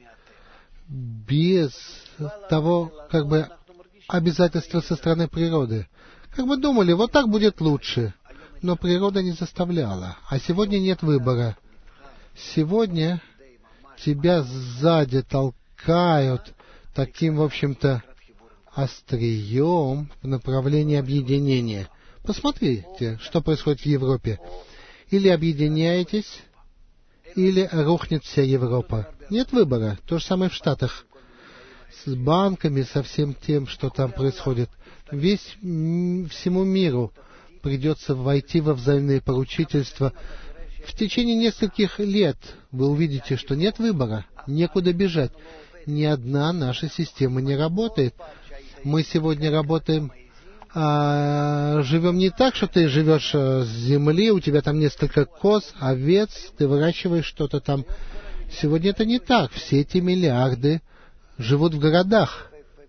без того, обязательства со стороны природы. Думали, вот так будет лучше. Но природа не заставляла. А сегодня нет выбора. Сегодня тебя сзади толкают таким, в общем-то, острием в направлении объединения. Посмотрите, что происходит в Европе. Или объединяетесь, или рухнет вся Европа. Нет выбора. То же самое в Штатах. С банками, со всем тем, что там происходит. Всему миру придется войти во взаимное поручительство. В течение нескольких лет вы увидите, что нет выбора, некуда бежать. Ни одна наша система не работает. Мы сегодня работаем, живем не так, что ты живешь с земли, у тебя там несколько коз, овец, ты выращиваешь что-то там. Сегодня это не так. Все эти миллиарды живут в городах.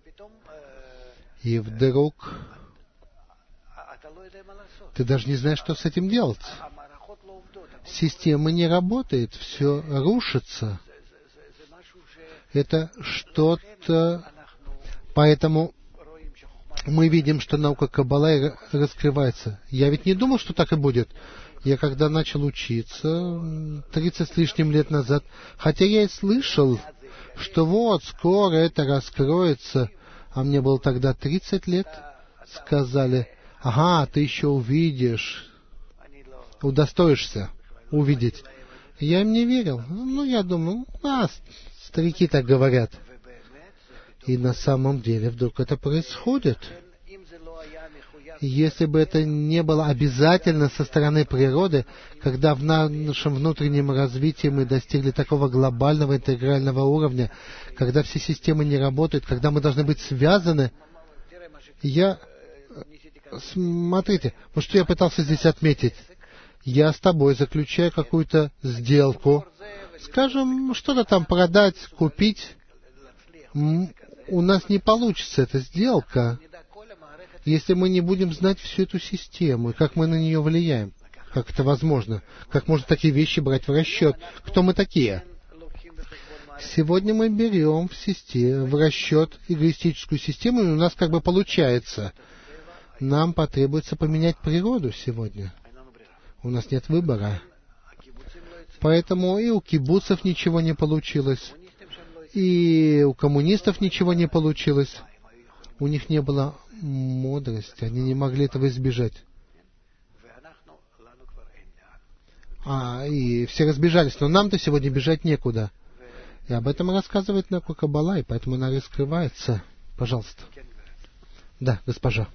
И вдруг ты даже не знаешь, что с этим делать. Система не работает, все рушится. Это что-то... Поэтому мы видим, что наука Каббала раскрывается. Я ведь не думал, что так и будет. Я когда начал учиться 30 с лишним лет назад, хотя я и слышал, что вот скоро это раскроется, а мне было тогда 30 лет, сказали: ага, ты еще увидишь, удостоишься увидеть. Я им не верил. Я думаю, старики так говорят. И на самом деле вдруг это происходит. Если бы это не было обязательно со стороны природы, когда в нашем внутреннем развитии мы достигли такого глобального интегрального уровня, когда все системы не работают, когда мы должны быть связаны, смотрите, вот что я пытался здесь отметить. Я с тобой заключаю какую-то сделку, скажем, что-то там продать, купить. У нас не получится эта сделка, если мы не будем знать всю эту систему, и как мы на нее влияем. Как это возможно? Как можно такие вещи брать в расчет? Кто мы такие? Сегодня мы берем в расчет эгоистическую систему, и у нас как бы получается. Нам потребуется поменять природу сегодня. У нас нет выбора. Поэтому и у кибуцев ничего не получилось, и у коммунистов ничего не получилось. У них не было мудрости, они не могли этого избежать. И все разбежались, но нам-то сегодня бежать некуда. И об этом рассказывает наука Каббала, и поэтому она раскрывается. Пожалуйста. Да, госпожа.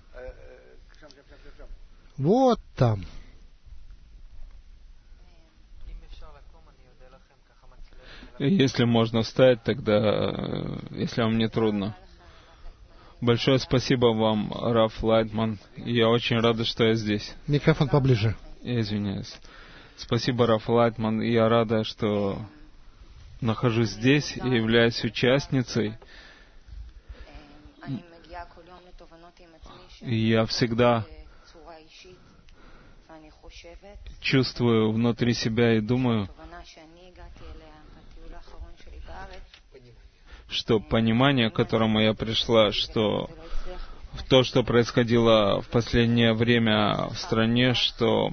Вот там. Если можно встать, тогда, если вам не трудно. Большое спасибо вам, Раф Лайтман. Я очень рада, что я здесь. Микрофон поближе. Я извиняюсь. Спасибо, Раф Лайтман. Я рада, что нахожусь здесь и являюсь участницей. И я всегда чувствую внутри себя и думаю, что понимание, к которому я пришла, что то, что происходило в последнее время в стране, что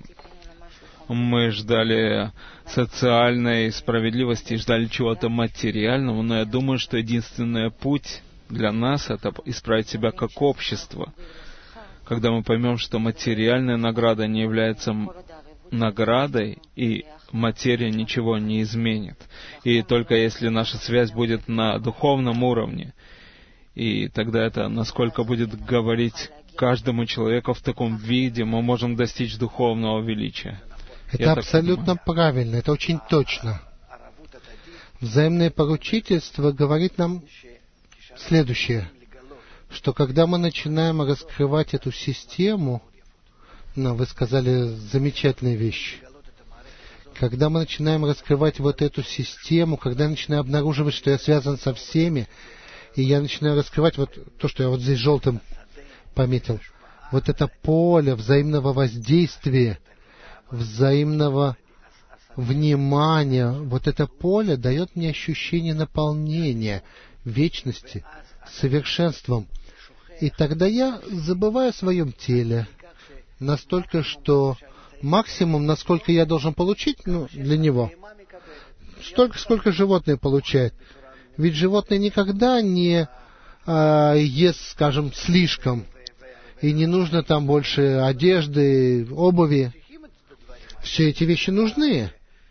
мы ждали социальной справедливости, ждали чего-то материального, но я думаю, что единственный путь для нас — это исправить себя как общество. Когда мы поймем, что материальная награда не является наградой, и материя ничего не изменит. И только если наша связь будет на духовном уровне, и тогда это насколько будет говорить каждому человеку в таком виде, мы можем достичь духовного величия. Это абсолютно правильно, это очень точно. Взаимное поручительство говорит нам следующее, что когда мы начинаем раскрывать эту систему, вы сказали замечательные вещи. Когда мы начинаем раскрывать вот эту систему, когда я начинаю обнаруживать, что я связан со всеми, и я начинаю раскрывать вот то, что я вот здесь желтым пометил, вот это поле взаимного воздействия, взаимного внимания, вот это поле дает мне ощущение наполнения, вечности, совершенством. И тогда я забываю о своем теле настолько, что максимум, насколько я должен получить, для него, столько, сколько животное получает. Ведь животное никогда не ест, скажем, слишком, и не нужно там больше одежды, обуви. Все эти вещи нужны.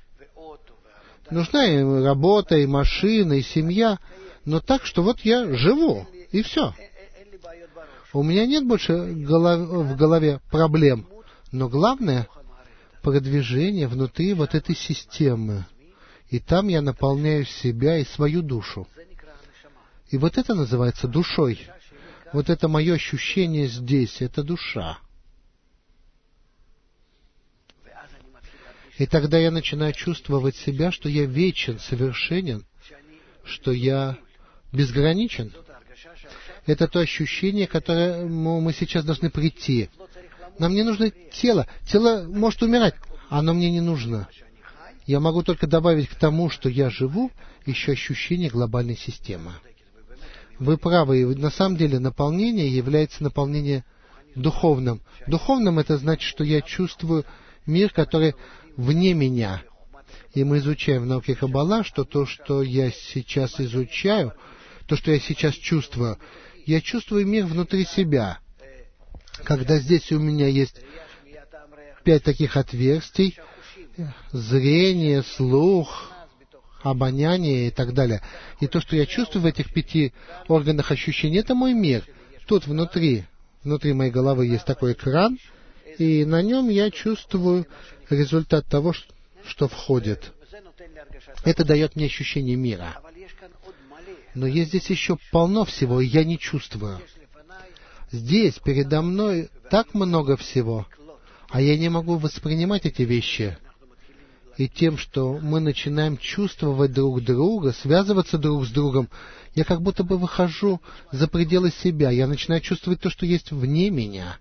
Нужна и работа, и машина, и семья, но так, что вот я живу, и все. У меня нет больше в голове проблем, но главное — продвижение внутри вот этой системы. И там я наполняю себя и свою душу. И вот это называется душой. Вот это мое ощущение здесь, это душа. И тогда я начинаю чувствовать себя, что я вечен, совершенен, что я безграничен. Это то ощущение, к которому мы сейчас должны прийти. Нам не нужно тело. Тело может умирать, оно мне не нужно. я могу только добавить к тому, что я живу, еще ощущение глобальной системы. Вы правы, и на самом деле наполнение является наполнение духовным. Духовным это значит, что я чувствую мир, который вне меня. И мы изучаем в науке Каббала, что то, что я сейчас изучаю, то, что я сейчас чувствую, я чувствую мир внутри себя. Когда здесь у меня есть 5 таких отверстий, зрение, слух, обоняние и так далее. И то, что я чувствую в этих 5 органах ощущений, это мой мир. Тут внутри моей головы есть такой экран, и на нем я чувствую результат того, что входит. Это дает мне ощущение мира. Но есть здесь еще полно всего, и я не чувствую. Здесь передо мной так много всего, а я не могу воспринимать эти вещи. И тем, что мы начинаем чувствовать друг друга, связываться друг с другом, я как будто бы выхожу за пределы себя. Я начинаю чувствовать то, что есть вне меня.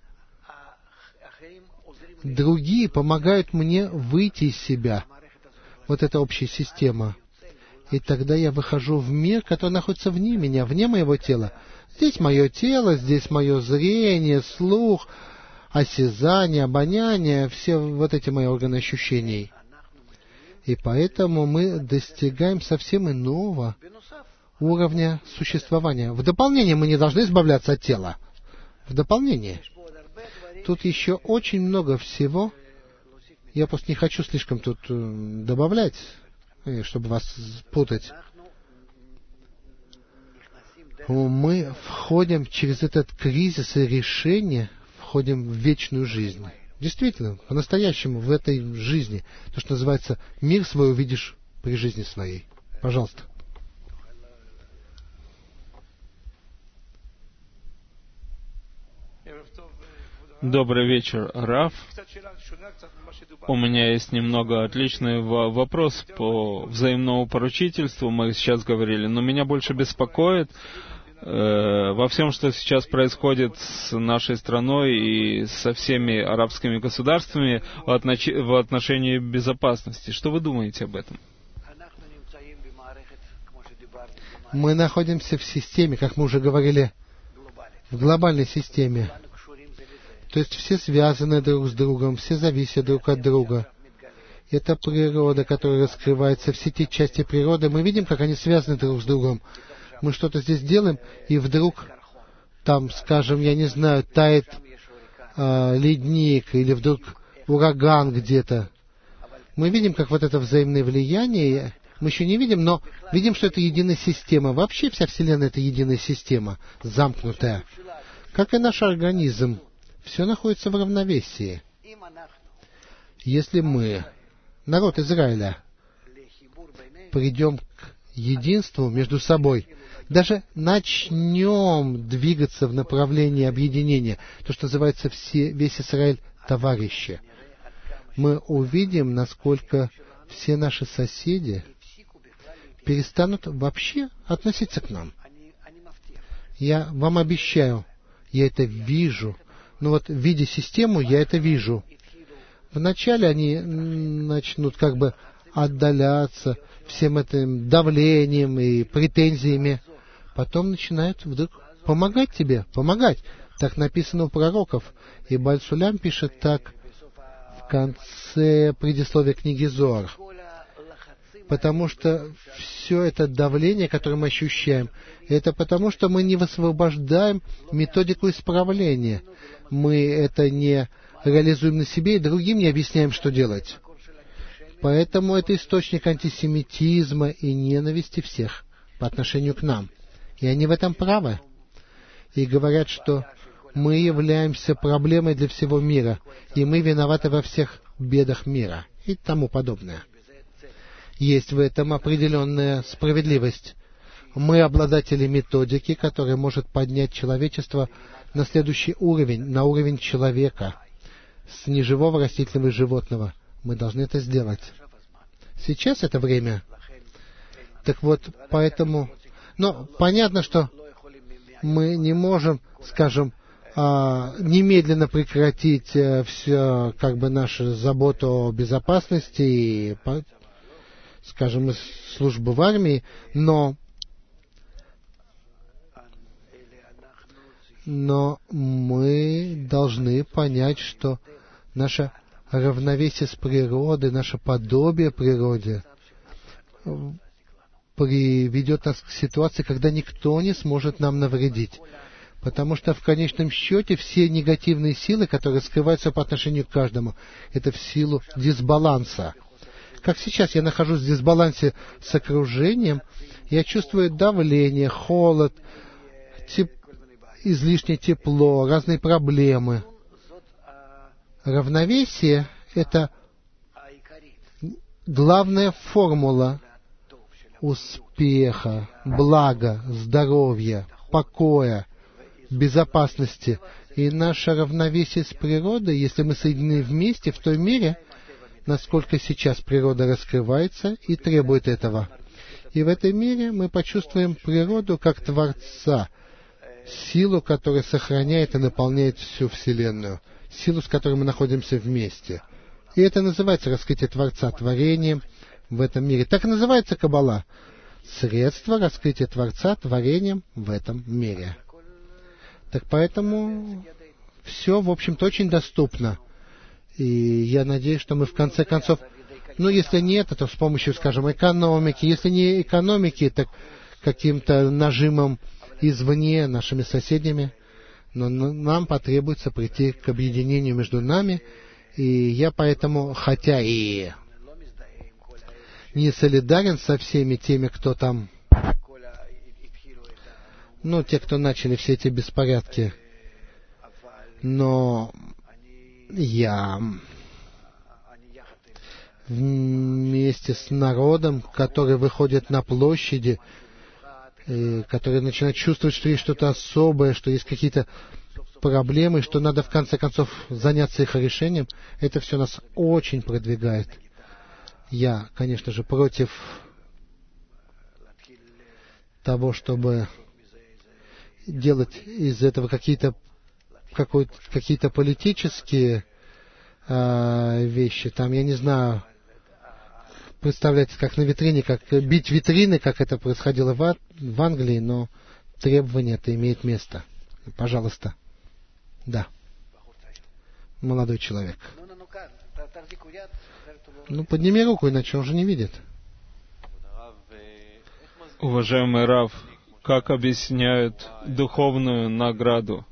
Другие помогают мне выйти из себя. Вот эта общая система. И тогда я выхожу в мир, который находится вне меня, вне моего тела. Здесь мое тело, здесь мое зрение, слух, осязание, обоняние, все вот эти мои органы ощущений. И поэтому мы достигаем совсем иного уровня существования. В дополнение мы не должны избавляться от тела. В дополнение. Тут еще очень много всего. Я просто не хочу слишком тут добавлять, чтобы вас путать. Мы входим через этот кризис и решение, входим в вечную жизнь. Действительно, по-настоящему в этой жизни. То, что называется, мир свой увидишь при жизни своей. Пожалуйста. Добрый вечер, Рав. У меня есть немного отличный вопрос по взаимному поручительству. Мы сейчас говорили, но меня больше беспокоит во всем, что сейчас происходит с нашей страной и со всеми арабскими государствами в отношении безопасности. Что вы думаете об этом? Мы находимся в системе, как мы уже говорили, в глобальной системе. То есть все связаны друг с другом, все зависят друг от друга. Это природа, которая раскрывается, все те части природы. Мы видим, как они связаны друг с другом. Мы что-то здесь делаем, и вдруг там, скажем, я не знаю, тает ледник, или вдруг ураган где-то. Мы видим, как вот это взаимное влияние, мы еще не видим, но видим, что это единая система. Вообще вся Вселенная — это единая система, замкнутая. Как и наш организм. Все находится в равновесии. Если мы, народ Израиля, придем к единству между собой, даже начнем двигаться в направлении объединения, то, что называется весь Израиль товарищи, мы увидим, насколько все наши соседи перестанут вообще относиться к нам. Я вам обещаю, я это вижу. Ну вот, видя систему, я это вижу. Вначале они начнут как бы отдаляться всем этим давлением и претензиями. Потом начинают вдруг помогать тебе, помогать. Так написано у пророков. И Бааль Сулям пишет так в конце предисловия книги Зоар. Потому что все это давление, которое мы ощущаем, это потому, что мы не высвобождаем методику исправления. Мы это не реализуем на себе и другим не объясняем, что делать. Поэтому это источник антисемитизма и ненависти всех по отношению к нам. И они в этом правы. И говорят, что мы являемся проблемой для всего мира, и мы виноваты во всех бедах мира и тому подобное. Есть в этом определенная справедливость. Мы обладатели методики, которая может поднять человечество на следующий уровень, на уровень человека, с неживого растительного и животного. Мы должны это сделать. Сейчас это время. Так вот, поэтому... Но понятно, что мы не можем, скажем, немедленно прекратить все, как бы, нашу заботу о безопасности и скажем, из службы в армии, но мы должны понять, что наше равновесие с природой, наше подобие природе приведет нас к ситуации, когда никто не сможет нам навредить. Потому что в конечном счете все негативные силы, которые скрываются по отношению к каждому, это в силу дисбаланса. Как сейчас я нахожусь в дисбалансе с окружением, я чувствую давление, холод, излишнее тепло, разные проблемы. Равновесие — это главная формула успеха, блага, здоровья, покоя, безопасности. И наше равновесие с природой, если мы соединены вместе в той мере, насколько сейчас природа раскрывается и требует этого. И в этой мере мы почувствуем природу как Творца, силу, которая сохраняет и наполняет всю Вселенную, силу, с которой мы находимся вместе. И это называется раскрытие Творца, творением в этом мире. Так и называется Каббала. Средство раскрытия Творца творением в этом мире. Так поэтому все, в общем-то, очень доступно. И я надеюсь, что мы в конце концов, если не это, то с помощью, скажем, экономики. Если не экономики, так каким-то нажимом извне, нашими соседями. Но нам потребуется прийти к объединению между нами. И я поэтому, хотя и не солидарен со всеми теми, кто там, те, кто начали все эти беспорядки, но я вместе с народом, который выходит на площади, который начинает чувствовать, что есть что-то особое, что есть какие-то проблемы, что надо в конце концов заняться их решением, это все нас очень продвигает. Я, конечно же, против того, чтобы делать из этого какие-то политические вещи. Там, я не знаю, представлять, как на витрине, как бить витрины, как это происходило в Англии, но требование это имеет место. Пожалуйста. Да. Молодой человек. Подними руку, иначе он же не видит. Уважаемый Рав, как объясняют духовную награду?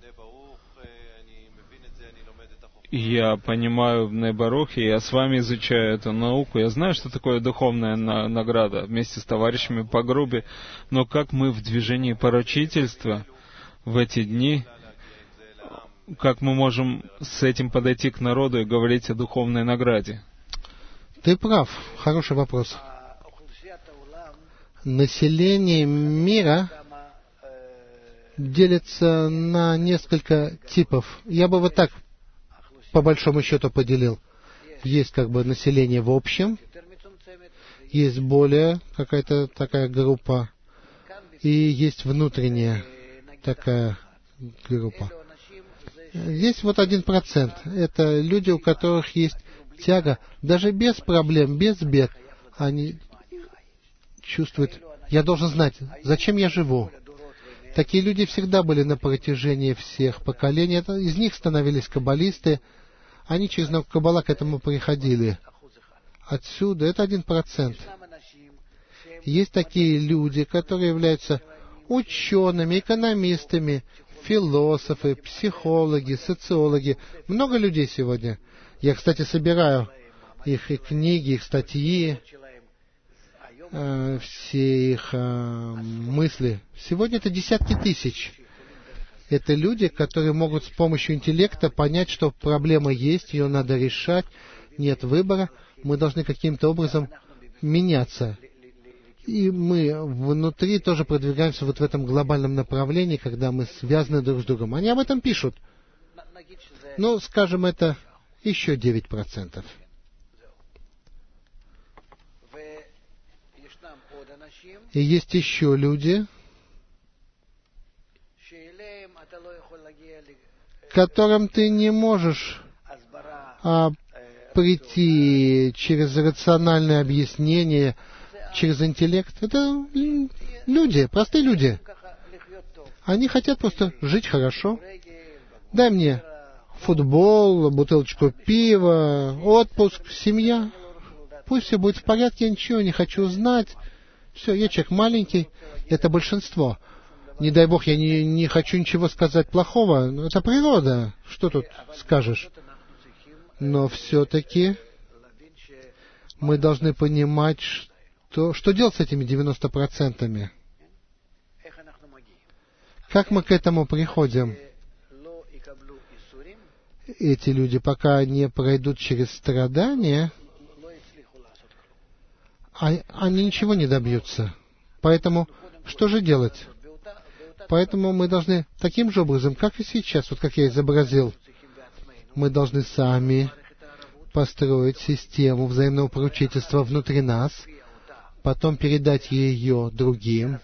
Я понимаю в Небарухе, я с вами изучаю эту науку, я знаю, что такое духовная награда вместе с товарищами по группе, но как мы в движении поручительства в эти дни, как мы можем с этим подойти к народу и говорить о духовной награде? Ты прав, хороший вопрос. Население мира делится на несколько типов. Я бы вот так по большому счету поделил. Есть население в общем, есть более какая-то такая группа, и есть внутренняя такая группа. Есть 1%. Это люди, у которых есть тяга, даже без проблем, без бед. Они чувствуют, я должен знать, зачем я живу. Такие люди всегда были на протяжении всех поколений. Из них становились каббалисты. Они через науку Каббала к этому приходили. Отсюда это 1%. Есть такие люди, которые являются учеными, экономистами, философы, психологи, социологи. Много людей сегодня. Я, кстати, собираю их и книги, их статьи, все их мысли. Сегодня это десятки тысяч. Это люди, которые могут с помощью интеллекта понять, что проблема есть, ее надо решать, нет выбора, мы должны каким-то образом меняться. И мы внутри тоже продвигаемся в этом глобальном направлении, когда мы связаны друг с другом. Они об этом пишут. Скажем, это еще 9%. И есть еще люди, к которым ты не можешь прийти через рациональное объяснение, через интеллект. Это люди, простые люди. Они хотят просто жить хорошо. Дай мне футбол, бутылочку пива, отпуск, семья. Пусть все будет в порядке, я ничего не хочу знать. Все, я человек маленький, это большинство. Не дай Бог, я не хочу ничего сказать плохого. Это природа, что тут скажешь. Но все-таки мы должны понимать, что делать с этими 90%. Как мы к этому приходим? Эти люди, пока не пройдут через страдания, они ничего не добьются. Поэтому что же делать? Поэтому мы должны таким же образом, как и сейчас, вот как я изобразил, мы должны сами построить систему взаимного поручительства внутри нас, потом передать ее другим,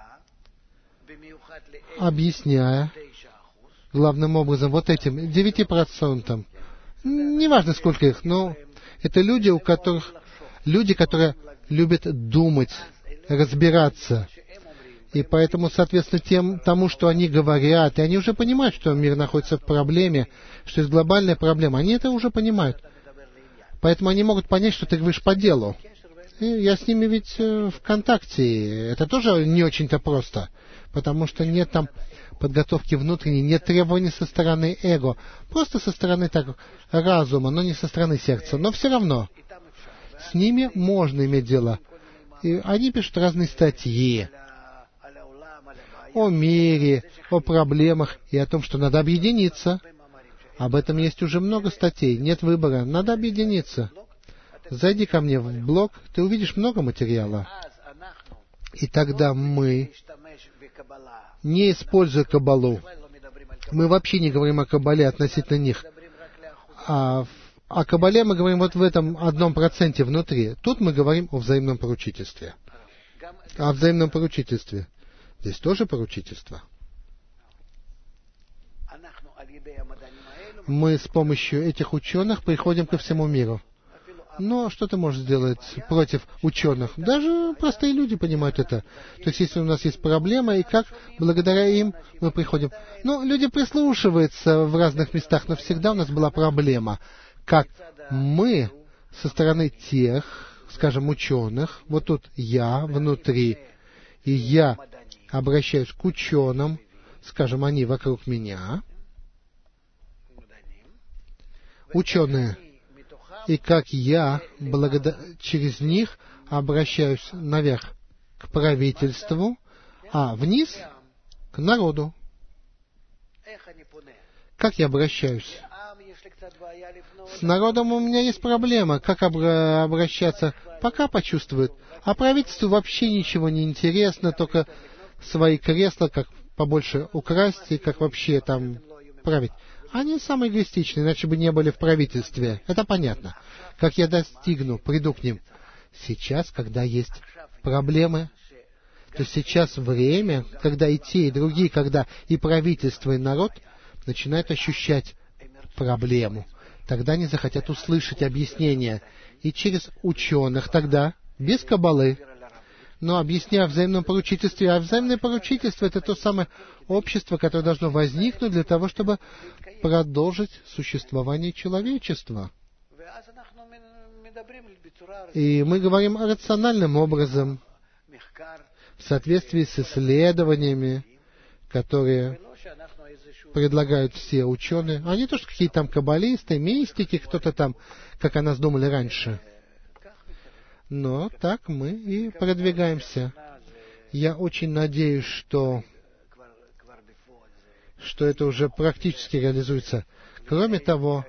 объясняя главным образом вот этим 9%. Неважно, сколько их, но это люди, которые любят думать, разбираться. И поэтому, соответственно, тому, что они говорят, и они уже понимают, что мир находится в проблеме, что есть глобальная проблема, они это уже понимают. Поэтому они могут понять, что ты говоришь по делу. И я с ними ведь в контакте. Это тоже не очень-то просто, потому что нет там подготовки внутренней, нет требований со стороны эго, просто со стороны разума, но не со стороны сердца. Но все равно с ними можно иметь дело. И они пишут разные статьи о мире, о проблемах и о том, что надо объединиться. Об этом есть уже много статей. Нет выбора. Надо объединиться. Зайди ко мне в блог, ты увидишь много материала. И тогда мы, не используя Каббалу, мы вообще не говорим о Каббале относительно них. А о Каббале мы говорим вот в этом 1% внутри. Тут мы говорим о взаимном поручительстве. О взаимном поручительстве. Здесь тоже поручительство. Мы с помощью этих ученых приходим ко всему миру. Но что ты можешь сделать против ученых? Даже простые люди понимают это. То есть, если у нас есть проблема, и как благодаря им мы приходим. Ну, люди прислушиваются в разных местах, но всегда у нас была проблема. Как мы со стороны тех, скажем, ученых, вот тут я внутри, и я обращаюсь к ученым, скажем, они вокруг меня, ученые, и как я через них обращаюсь наверх к правительству, а вниз к народу. Как я обращаюсь? С народом у меня есть проблема. Как обращаться? Пока почувствуют. А правительству вообще ничего не интересно, только свои кресла, как побольше украсть и как вообще там править. Они самые эгоистичные, иначе бы не были в правительстве. Это понятно. Как я приду к ним? Сейчас, когда есть проблемы, то сейчас время, когда и те, и другие, когда и правительство, и народ начинают ощущать проблему. Тогда они захотят услышать объяснения. И через ученых тогда, без Каббалы, но объясняя о взаимном поручительстве. А взаимное поручительство — это то самое общество, которое должно возникнуть для того, чтобы продолжить существование человечества. И мы говорим рациональным образом, в соответствии с исследованиями, которые предлагают все ученые. А не то, что какие-то там каббалисты, мистики, кто-то там, как о нас думали раньше. Но так мы и продвигаемся. Я очень надеюсь, что это уже практически реализуется. Кроме того,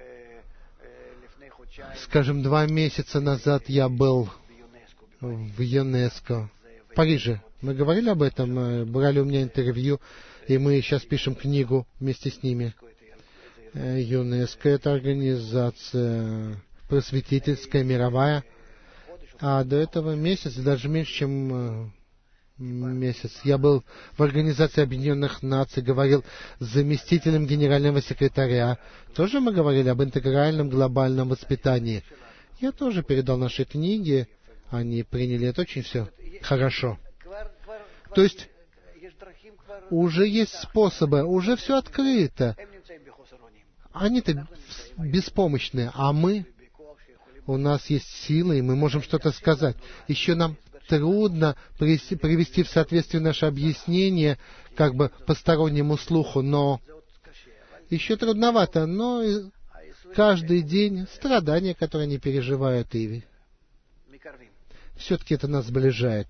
скажем, 2 месяца назад я был в ЮНЕСКО, в Париже. Мы говорили об этом, брали у меня интервью, и мы сейчас пишем книгу вместе с ними. ЮНЕСКО — это организация просветительская, мировая. А до этого месяц, даже меньше, чем месяц, я был в Организации Объединенных Наций, говорил с заместителем генерального секретаря. Тоже мы говорили об интегральном глобальном воспитании. Я тоже передал наши книги Они приняли это очень все хорошо. То есть уже есть способы, уже все открыто. Они-то беспомощные, а мы, у нас есть силы, и мы можем что-то сказать. Еще нам трудно привести в соответствие наше объяснение как бы постороннему слуху, но еще трудновато, но каждый день страдания, которые они переживают, и все-таки это нас сближает.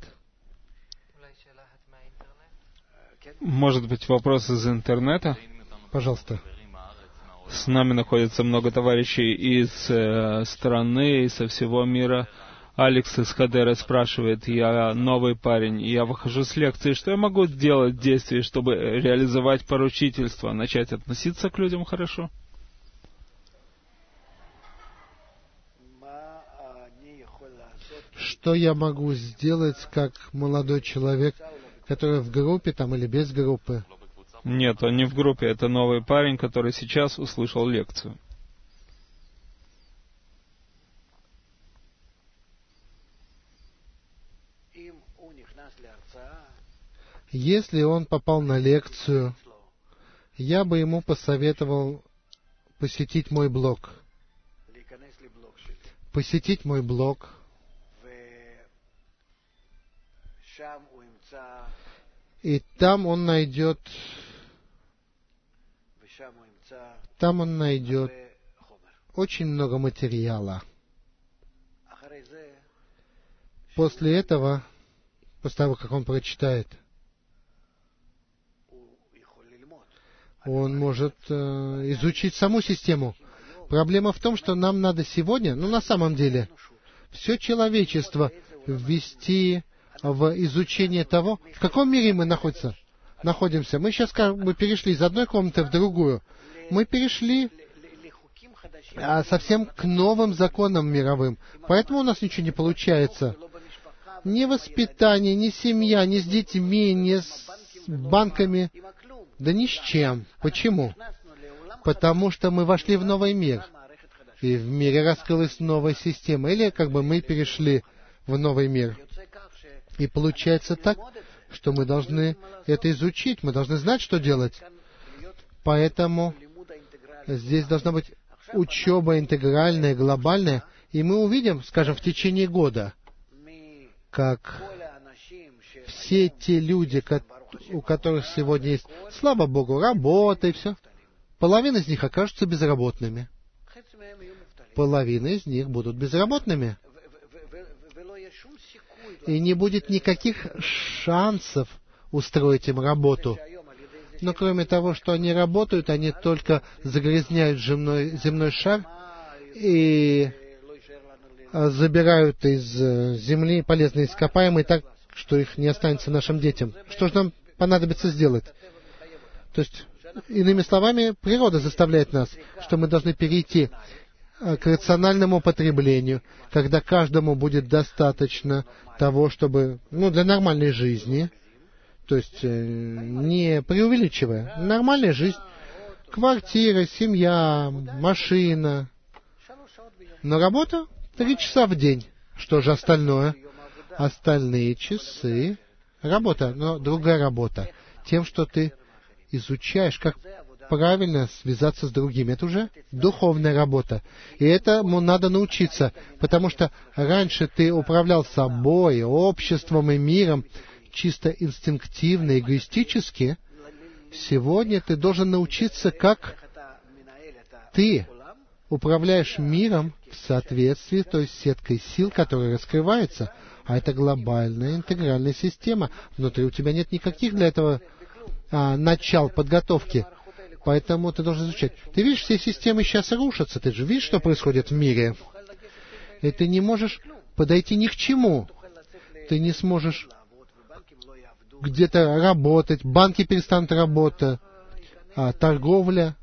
Может быть, вопрос из интернета? Пожалуйста. С нами находится много товарищей из страны и со всего мира. Алекс из Хадера спрашивает: я новый парень, я выхожу с лекции, что я могу сделать в действии, чтобы реализовать поручительство, начать относиться к людям хорошо? Что я могу сделать как молодой человек, который в группе там или без группы? Нет, он не в группе, это новый парень, который сейчас услышал лекцию. Если он попал на лекцию, я бы ему посоветовал посетить мой блог. Посетить мой блог. И там он найдет очень много материала. После этого, после того, как он прочитает, он может изучить саму систему. Проблема в том, что нам надо сегодня, на самом деле, все человечество ввести в изучение того, в каком мире мы находимся. Мы сейчас как бы перешли из одной комнаты в другую. Мы перешли совсем к новым законам мировым. Поэтому у нас ничего не получается. Ни воспитание, ни семья, ни с детьми, ни с банками, да ни с чем. Почему? Потому что мы вошли в новый мир. И в мире раскрылась новая система. Или как бы мы перешли в новый мир. И получается так, что мы должны это изучить, мы должны знать, что делать. Поэтому здесь должна быть учеба интегральная, глобальная, и мы увидим, скажем, в течение года, как все те люди, у которых сегодня есть, слава Богу, работа и все, половина из них окажутся безработными. Половина из них будут безработными. И не будет никаких шансов устроить им работу. Но кроме того, что они работают, они только загрязняют земной шар и забирают из земли полезные ископаемые так, что их не останется нашим детям. Что же нам понадобится сделать? То есть, иными словами, природа заставляет нас, что мы должны перейти к рациональному потреблению, когда каждому будет достаточно того, чтобы, для нормальной жизни, то есть не преувеличивая, нормальная жизнь, квартира, семья, машина, но работа 3 часа в день. Что же остальное? Остальные часы работа, но другая работа. Тем, что ты изучаешь, как правильно связаться с другими. Это уже духовная работа. И этому надо научиться, потому что раньше ты управлял собой, обществом и миром чисто инстинктивно, эгоистически. Сегодня ты должен научиться, как ты управляешь миром в соответствии с той сеткой сил, которая раскрывается. А это глобальная интегральная система. Внутри у тебя нет никаких для этого начал подготовки. Поэтому ты должен изучать. Ты видишь, все системы сейчас рушатся. Ты же видишь, что происходит в мире. И ты не можешь подойти ни к чему. Ты не сможешь где-то работать. Банки перестанут работать. Торговля.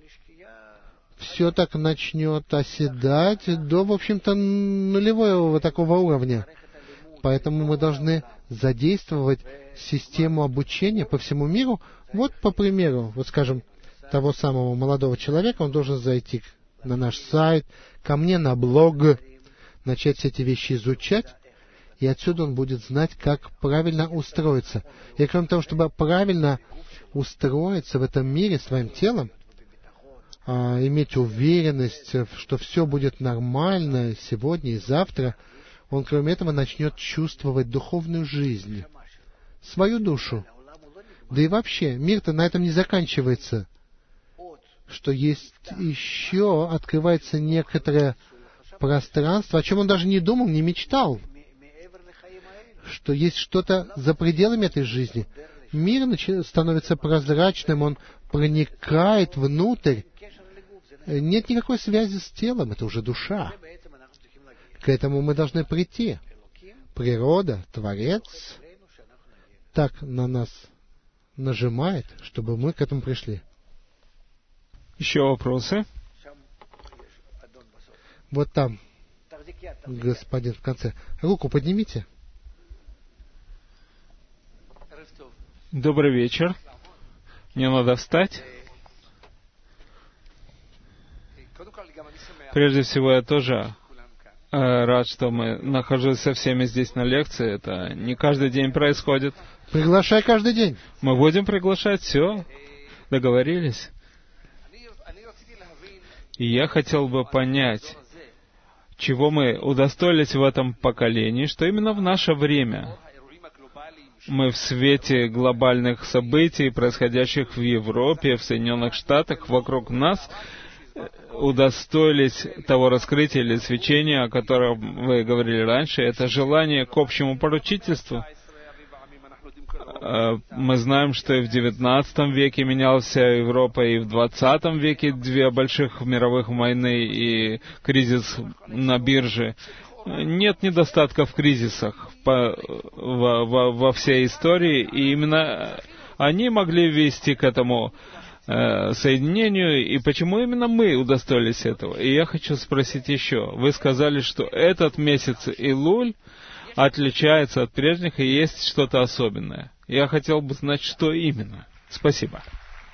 Все так начнет оседать до, в общем-то, нулевого такого уровня. Поэтому мы должны задействовать систему обучения по всему миру. Вот, по примеру, скажем, того самого молодого человека, он должен зайти на наш сайт, ко мне на блог, начать все эти вещи изучать, и отсюда он будет знать, как правильно устроиться. И кроме того, чтобы правильно устроиться в этом мире своим телом, иметь уверенность, что все будет нормально сегодня и завтра, он, кроме этого, начнет чувствовать духовную жизнь, свою душу. Да и вообще, мир-то на этом не заканчивается, что есть еще, открывается некоторое пространство, о чем он даже не думал, не мечтал, что есть что-то за пределами этой жизни. Мир становится прозрачным, он проникает внутрь. Нет никакой связи с телом, это уже душа. К этому мы должны прийти. Природа, Творец так на нас нажимает, чтобы мы к этому пришли. Еще вопросы? Вот там, господин, в конце. Руку поднимите. Добрый вечер. Мне надо встать. Прежде всего, я тоже рад, что мы нахожусь со всеми здесь на лекции. Это не каждый день происходит. Приглашай каждый день. Мы будем приглашать, все. Договорились. И я хотел бы понять, чего мы удостоились в этом поколении, что именно в наше время мы в свете глобальных событий, происходящих в Европе, в Соединенных Штатах, вокруг нас, удостоились того раскрытия или свечения, о котором вы говорили раньше. Это желание к общему поручительству. Мы знаем, что и в XIX веке менялась вся Европа, и в XX веке две больших мировых войны и кризис на бирже. Нет недостатка в кризисах во всей истории, и именно они могли вести к этому соединению, и почему именно мы удостоились этого? И я хочу спросить еще. Вы сказали, что этот месяц Илуль отличается от прежних, и есть что-то особенное. Я хотел бы знать, что именно. Спасибо.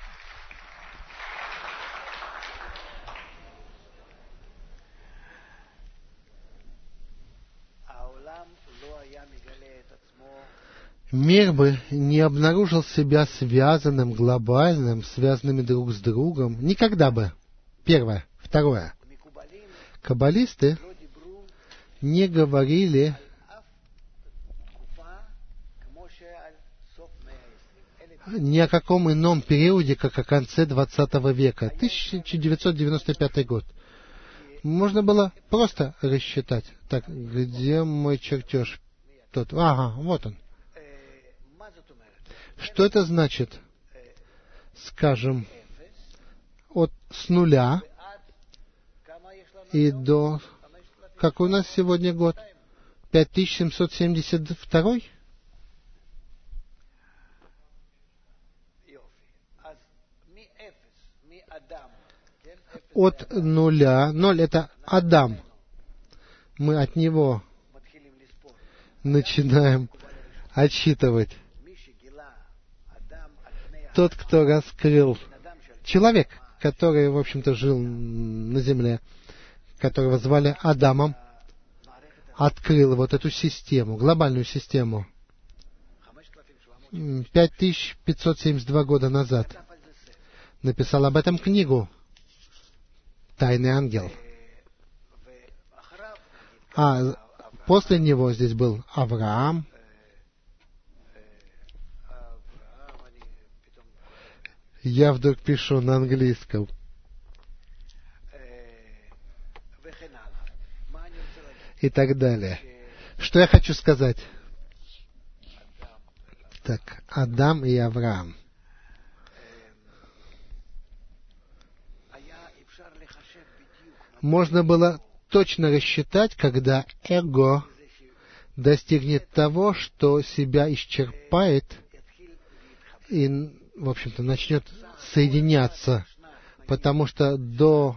Мир бы не обнаружил себя связанным, глобальным, связанными друг с другом. Никогда бы. Первое. Второе. Каббалисты не говорили ни о каком ином периоде, как о конце 20 века. 1995 год. Можно было просто рассчитать. Так, где мой чертеж? Тот. Ага, вот он. Что это значит? Скажем, с нуля и до... Какой у нас сегодня год? 5772? От нуля. 0 — это Адам. Мы от него начинаем отсчитывать. Тот, кто раскрыл, человек, который, в общем-то, жил на земле, которого звали Адамом, открыл вот эту систему, глобальную систему, 5572 года назад. Написал об этом книгу «Тайный ангел». А после него здесь был Авраам. Я вдруг пишу на английском. И так далее. Что я хочу сказать? Так, Адам и Авраам. Можно было точно рассчитать, когда эго достигнет того, что себя исчерпает и, в общем-то, начнет соединяться, потому что до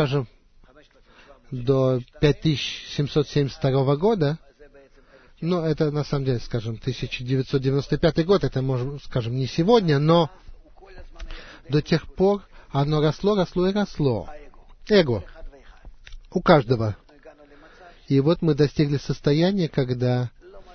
5772 года, это на самом деле, 1995 год, это, не сегодня, но до тех пор оно росло и росло. Эго. У каждого. И вот мы достигли состояния, когда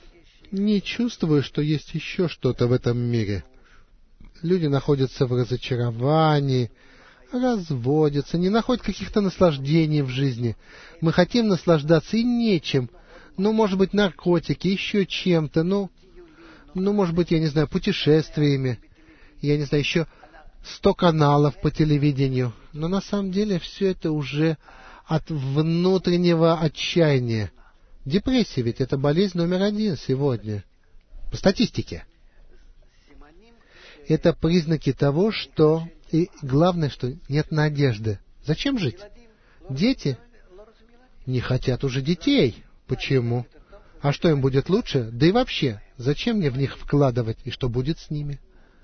не чувствую, что есть еще что-то в этом мире. Люди находятся в разочаровании, разводятся, не находят каких-то наслаждений в жизни. Мы хотим наслаждаться и нечем. Ну, может быть, наркотики, еще чем-то, ну, может быть, я не знаю, путешествиями, я не знаю, еще 100 каналов по телевидению. Но на самом деле все это уже от внутреннего отчаяния. Депрессия ведь это болезнь номер 1 сегодня, по статистике. Это признаки того, что, и главное, что нет надежды. Зачем жить? Дети не хотят уже детей. Почему? А что им будет лучше? Да и вообще, зачем мне в них вкладывать? И что будет с ними?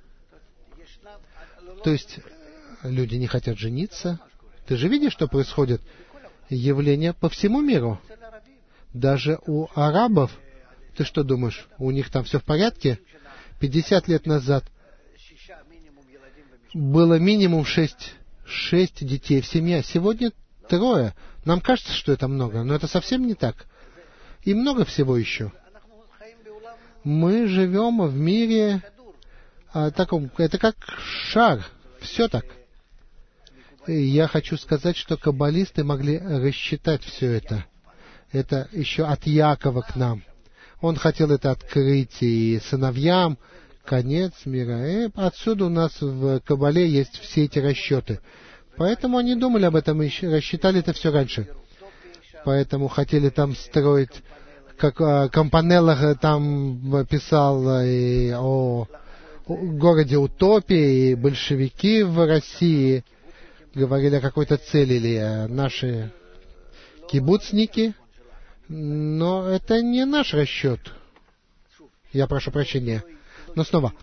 То есть, люди не хотят жениться. Ты же видишь, что происходит? Явление по всему миру. Даже у арабов. Ты что думаешь, у них там все в порядке? 50 лет назад было минимум 6 детей в семье. Сегодня 3. Нам кажется, что это много, но это совсем не так. И много всего еще. Мы живем в мире таком, это как шар. Все так. И я хочу сказать, что каббалисты могли рассчитать все это. Это еще от Якова к нам. Он хотел это открыть и сыновьям, конец мира. И отсюда у нас в Каббале есть все эти расчеты. Поэтому они думали об этом и рассчитали это все раньше. Поэтому хотели там строить, как Кампанеллах там писал и о городе утопии, и большевики в России говорили о какой-то цели, или наши кибуцники. Но это не наш расчет. Я прошу прощения. Но снова,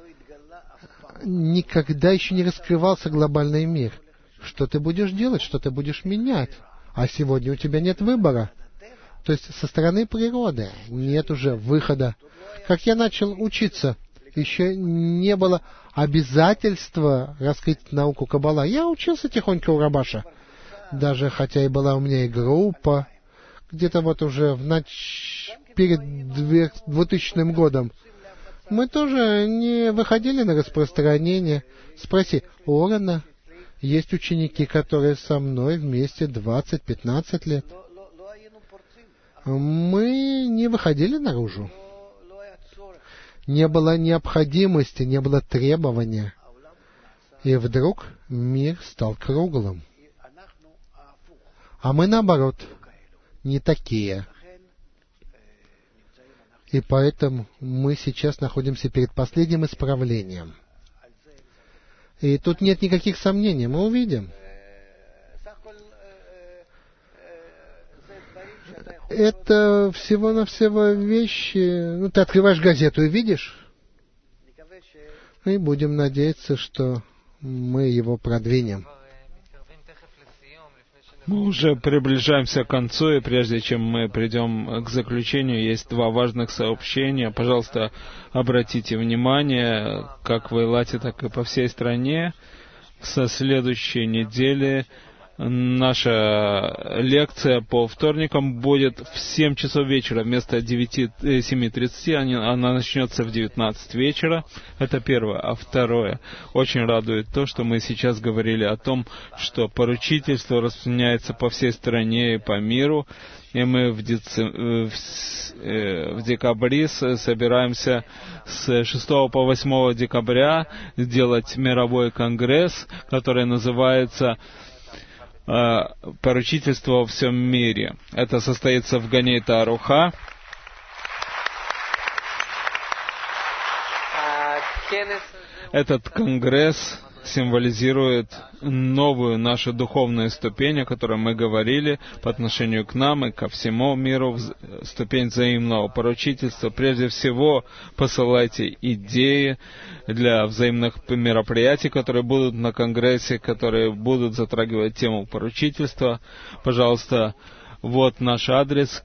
никогда еще не раскрывался глобальный мир. Что ты будешь делать, что ты будешь менять? А сегодня у тебя нет выбора. То есть со стороны природы нет уже выхода. Как я начал учиться, еще не было обязательства раскрыть науку Каббала. Я учился тихонько у Рабаша. Даже хотя и была у меня и группа, где-то вот уже перед 2000 годом. Мы тоже не выходили на распространение. Спроси, у Орена есть ученики, которые со мной вместе 20-15 лет. Мы не выходили наружу. Не было необходимости, не было требования. И вдруг мир стал круглым. А мы, наоборот, не такие. И поэтому мы сейчас находимся перед последним исправлением. И тут нет никаких сомнений, мы увидим. Это всего-навсего вещи... Ну, ты открываешь газету и видишь. И будем надеяться, что мы его продвинем. Мы уже приближаемся к концу, и прежде чем мы придем к заключению, есть 2 важных сообщения. Пожалуйста, обратите внимание, как в Эйлате, так и по всей стране. Со следующей недели наша лекция по вторникам будет в 7 часов вечера. Вместо 7:30 она начнется в 19 вечера. Это первое. А второе. Очень радует то, что мы сейчас говорили о том, что поручительство распространяется по всей стране и по миру. И мы в декабре собираемся с 6 по 8 декабря сделать мировой конгресс, который называется поручительство во всем мире. Это состоится в Ганей Тааруха. Этот конгресс символизирует новую нашу духовную ступень, о которой мы говорили по отношению к нам и ко всему миру, ступень взаимного поручительства. Прежде всего, посылайте идеи для взаимных мероприятий, которые будут на конгрессе, которые будут затрагивать тему поручительства. Пожалуйста, вот наш адрес: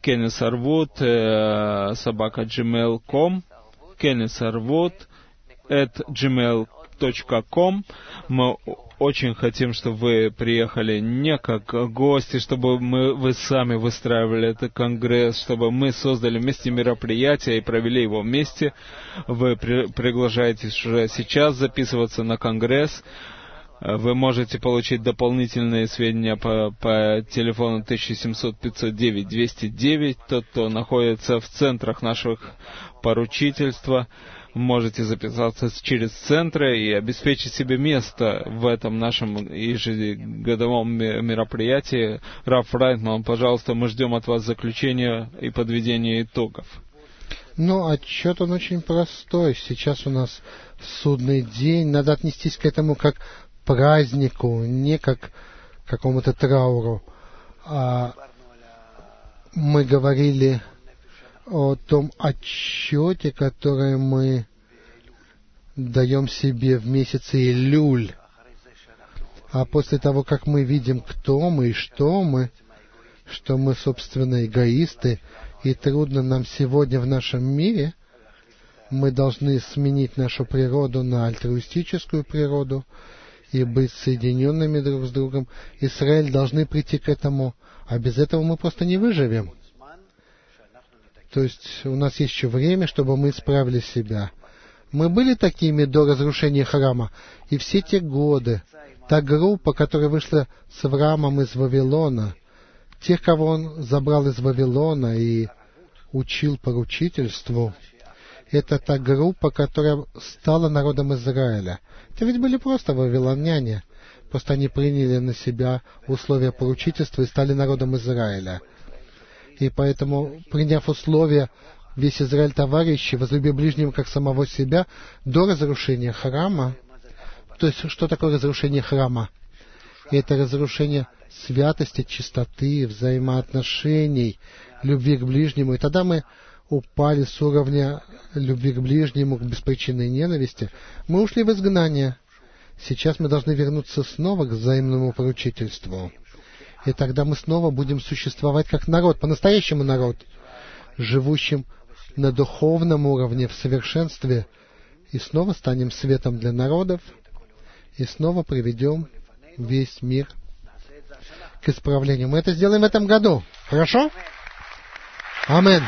kenisarvut@gmail.com, kenisarvut@gmail.com. Мы очень хотим, чтобы вы приехали не как гости, чтобы вы сами выстраивали этот конгресс, чтобы мы создали вместе мероприятие и провели его вместе. Вы приглашаетесь уже сейчас записываться на конгресс. Вы можете получить дополнительные сведения по телефону 1700-509-209. Тот, кто находится в центрах наших поручительства, можете записаться через центры и обеспечить себе место в этом нашем ежегодовом мероприятии. Раф Райтман, пожалуйста, мы ждем от вас заключения и подведения итогов. Ну, отчет он очень простой. Сейчас у нас судный день. Надо отнестись к этому как празднику, не как к какому-то трауру. Мы говорили о том отчете, который мы даем себе в месяце Илюль. А после того, как мы видим, кто мы и что мы, собственно, эгоисты, и трудно нам сегодня в нашем мире, мы должны сменить нашу природу на альтруистическую природу и быть соединенными друг с другом. Израиль должны прийти к этому, а без этого мы просто не выживем. То есть у нас есть еще время, чтобы мы исправили себя. Мы были такими до разрушения храма, и все те годы, та группа, которая вышла с Авраамом из Вавилона, тех, кого он забрал из Вавилона и учил поручительству, это та группа, которая стала народом Израиля. Это ведь были просто вавилоняне. Просто они приняли на себя условия поручительства и стали народом Израиля. И поэтому, приняв условия, весь Израиль товарищи, возлюби ближнего как самого себя, до разрушения храма. То есть, что такое разрушение храма? Это разрушение святости, чистоты, взаимоотношений, любви к ближнему. И тогда мы упали с уровня любви к ближнему, к беспричинной ненависти. Мы ушли в изгнание. Сейчас мы должны вернуться снова к взаимному поручительству. И тогда мы снова будем существовать как народ, по-настоящему народ, живущим на духовном уровне, в совершенстве, и снова станем светом для народов, и снова приведем весь мир к исправлению. Мы это сделаем в этом году. Хорошо? Амин.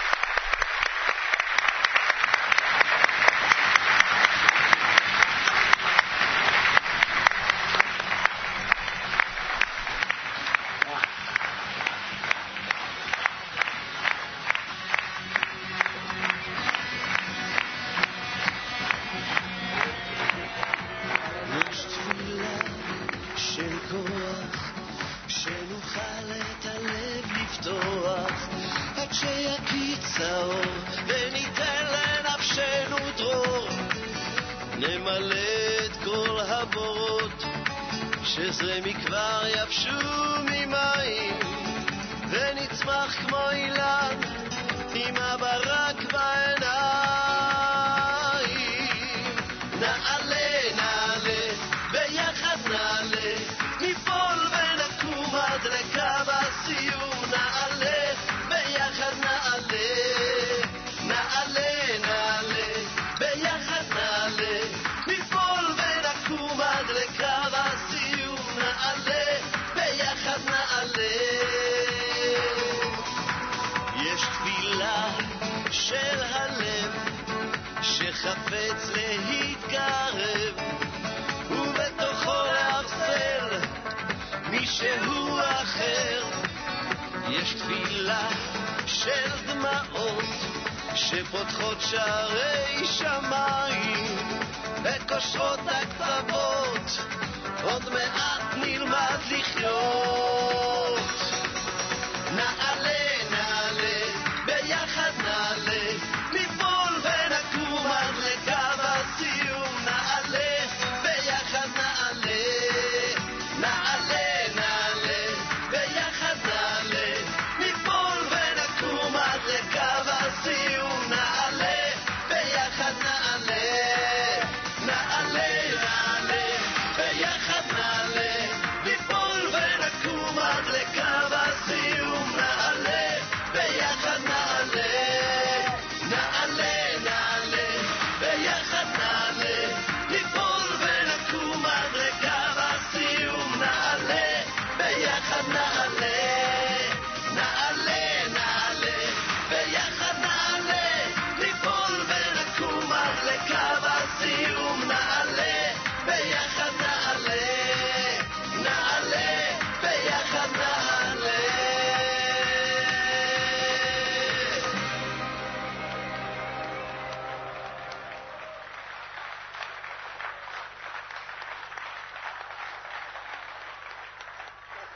שחפץ להתקרב ובתוכו להפסל מישהו אחר. יש תפילה של דמעות שפותחות שערי שמיים וקושרות הקצוות, עוד מעט נלמד לחיות. נעלה נעלה ביחד נעלה, ניפול ונקום עד לקו הסיום. נעלה ביחד נעלה, נעלה נעלה ביחד נעלה, ניפול ונקום עד לקו הסיום. נעלה ביחד נעלה, נעלה נעלה ביחד נעלה.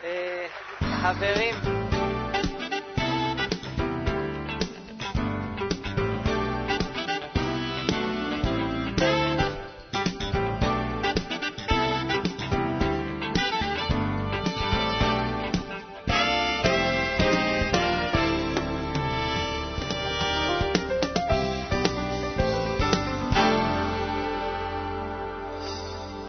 חברים,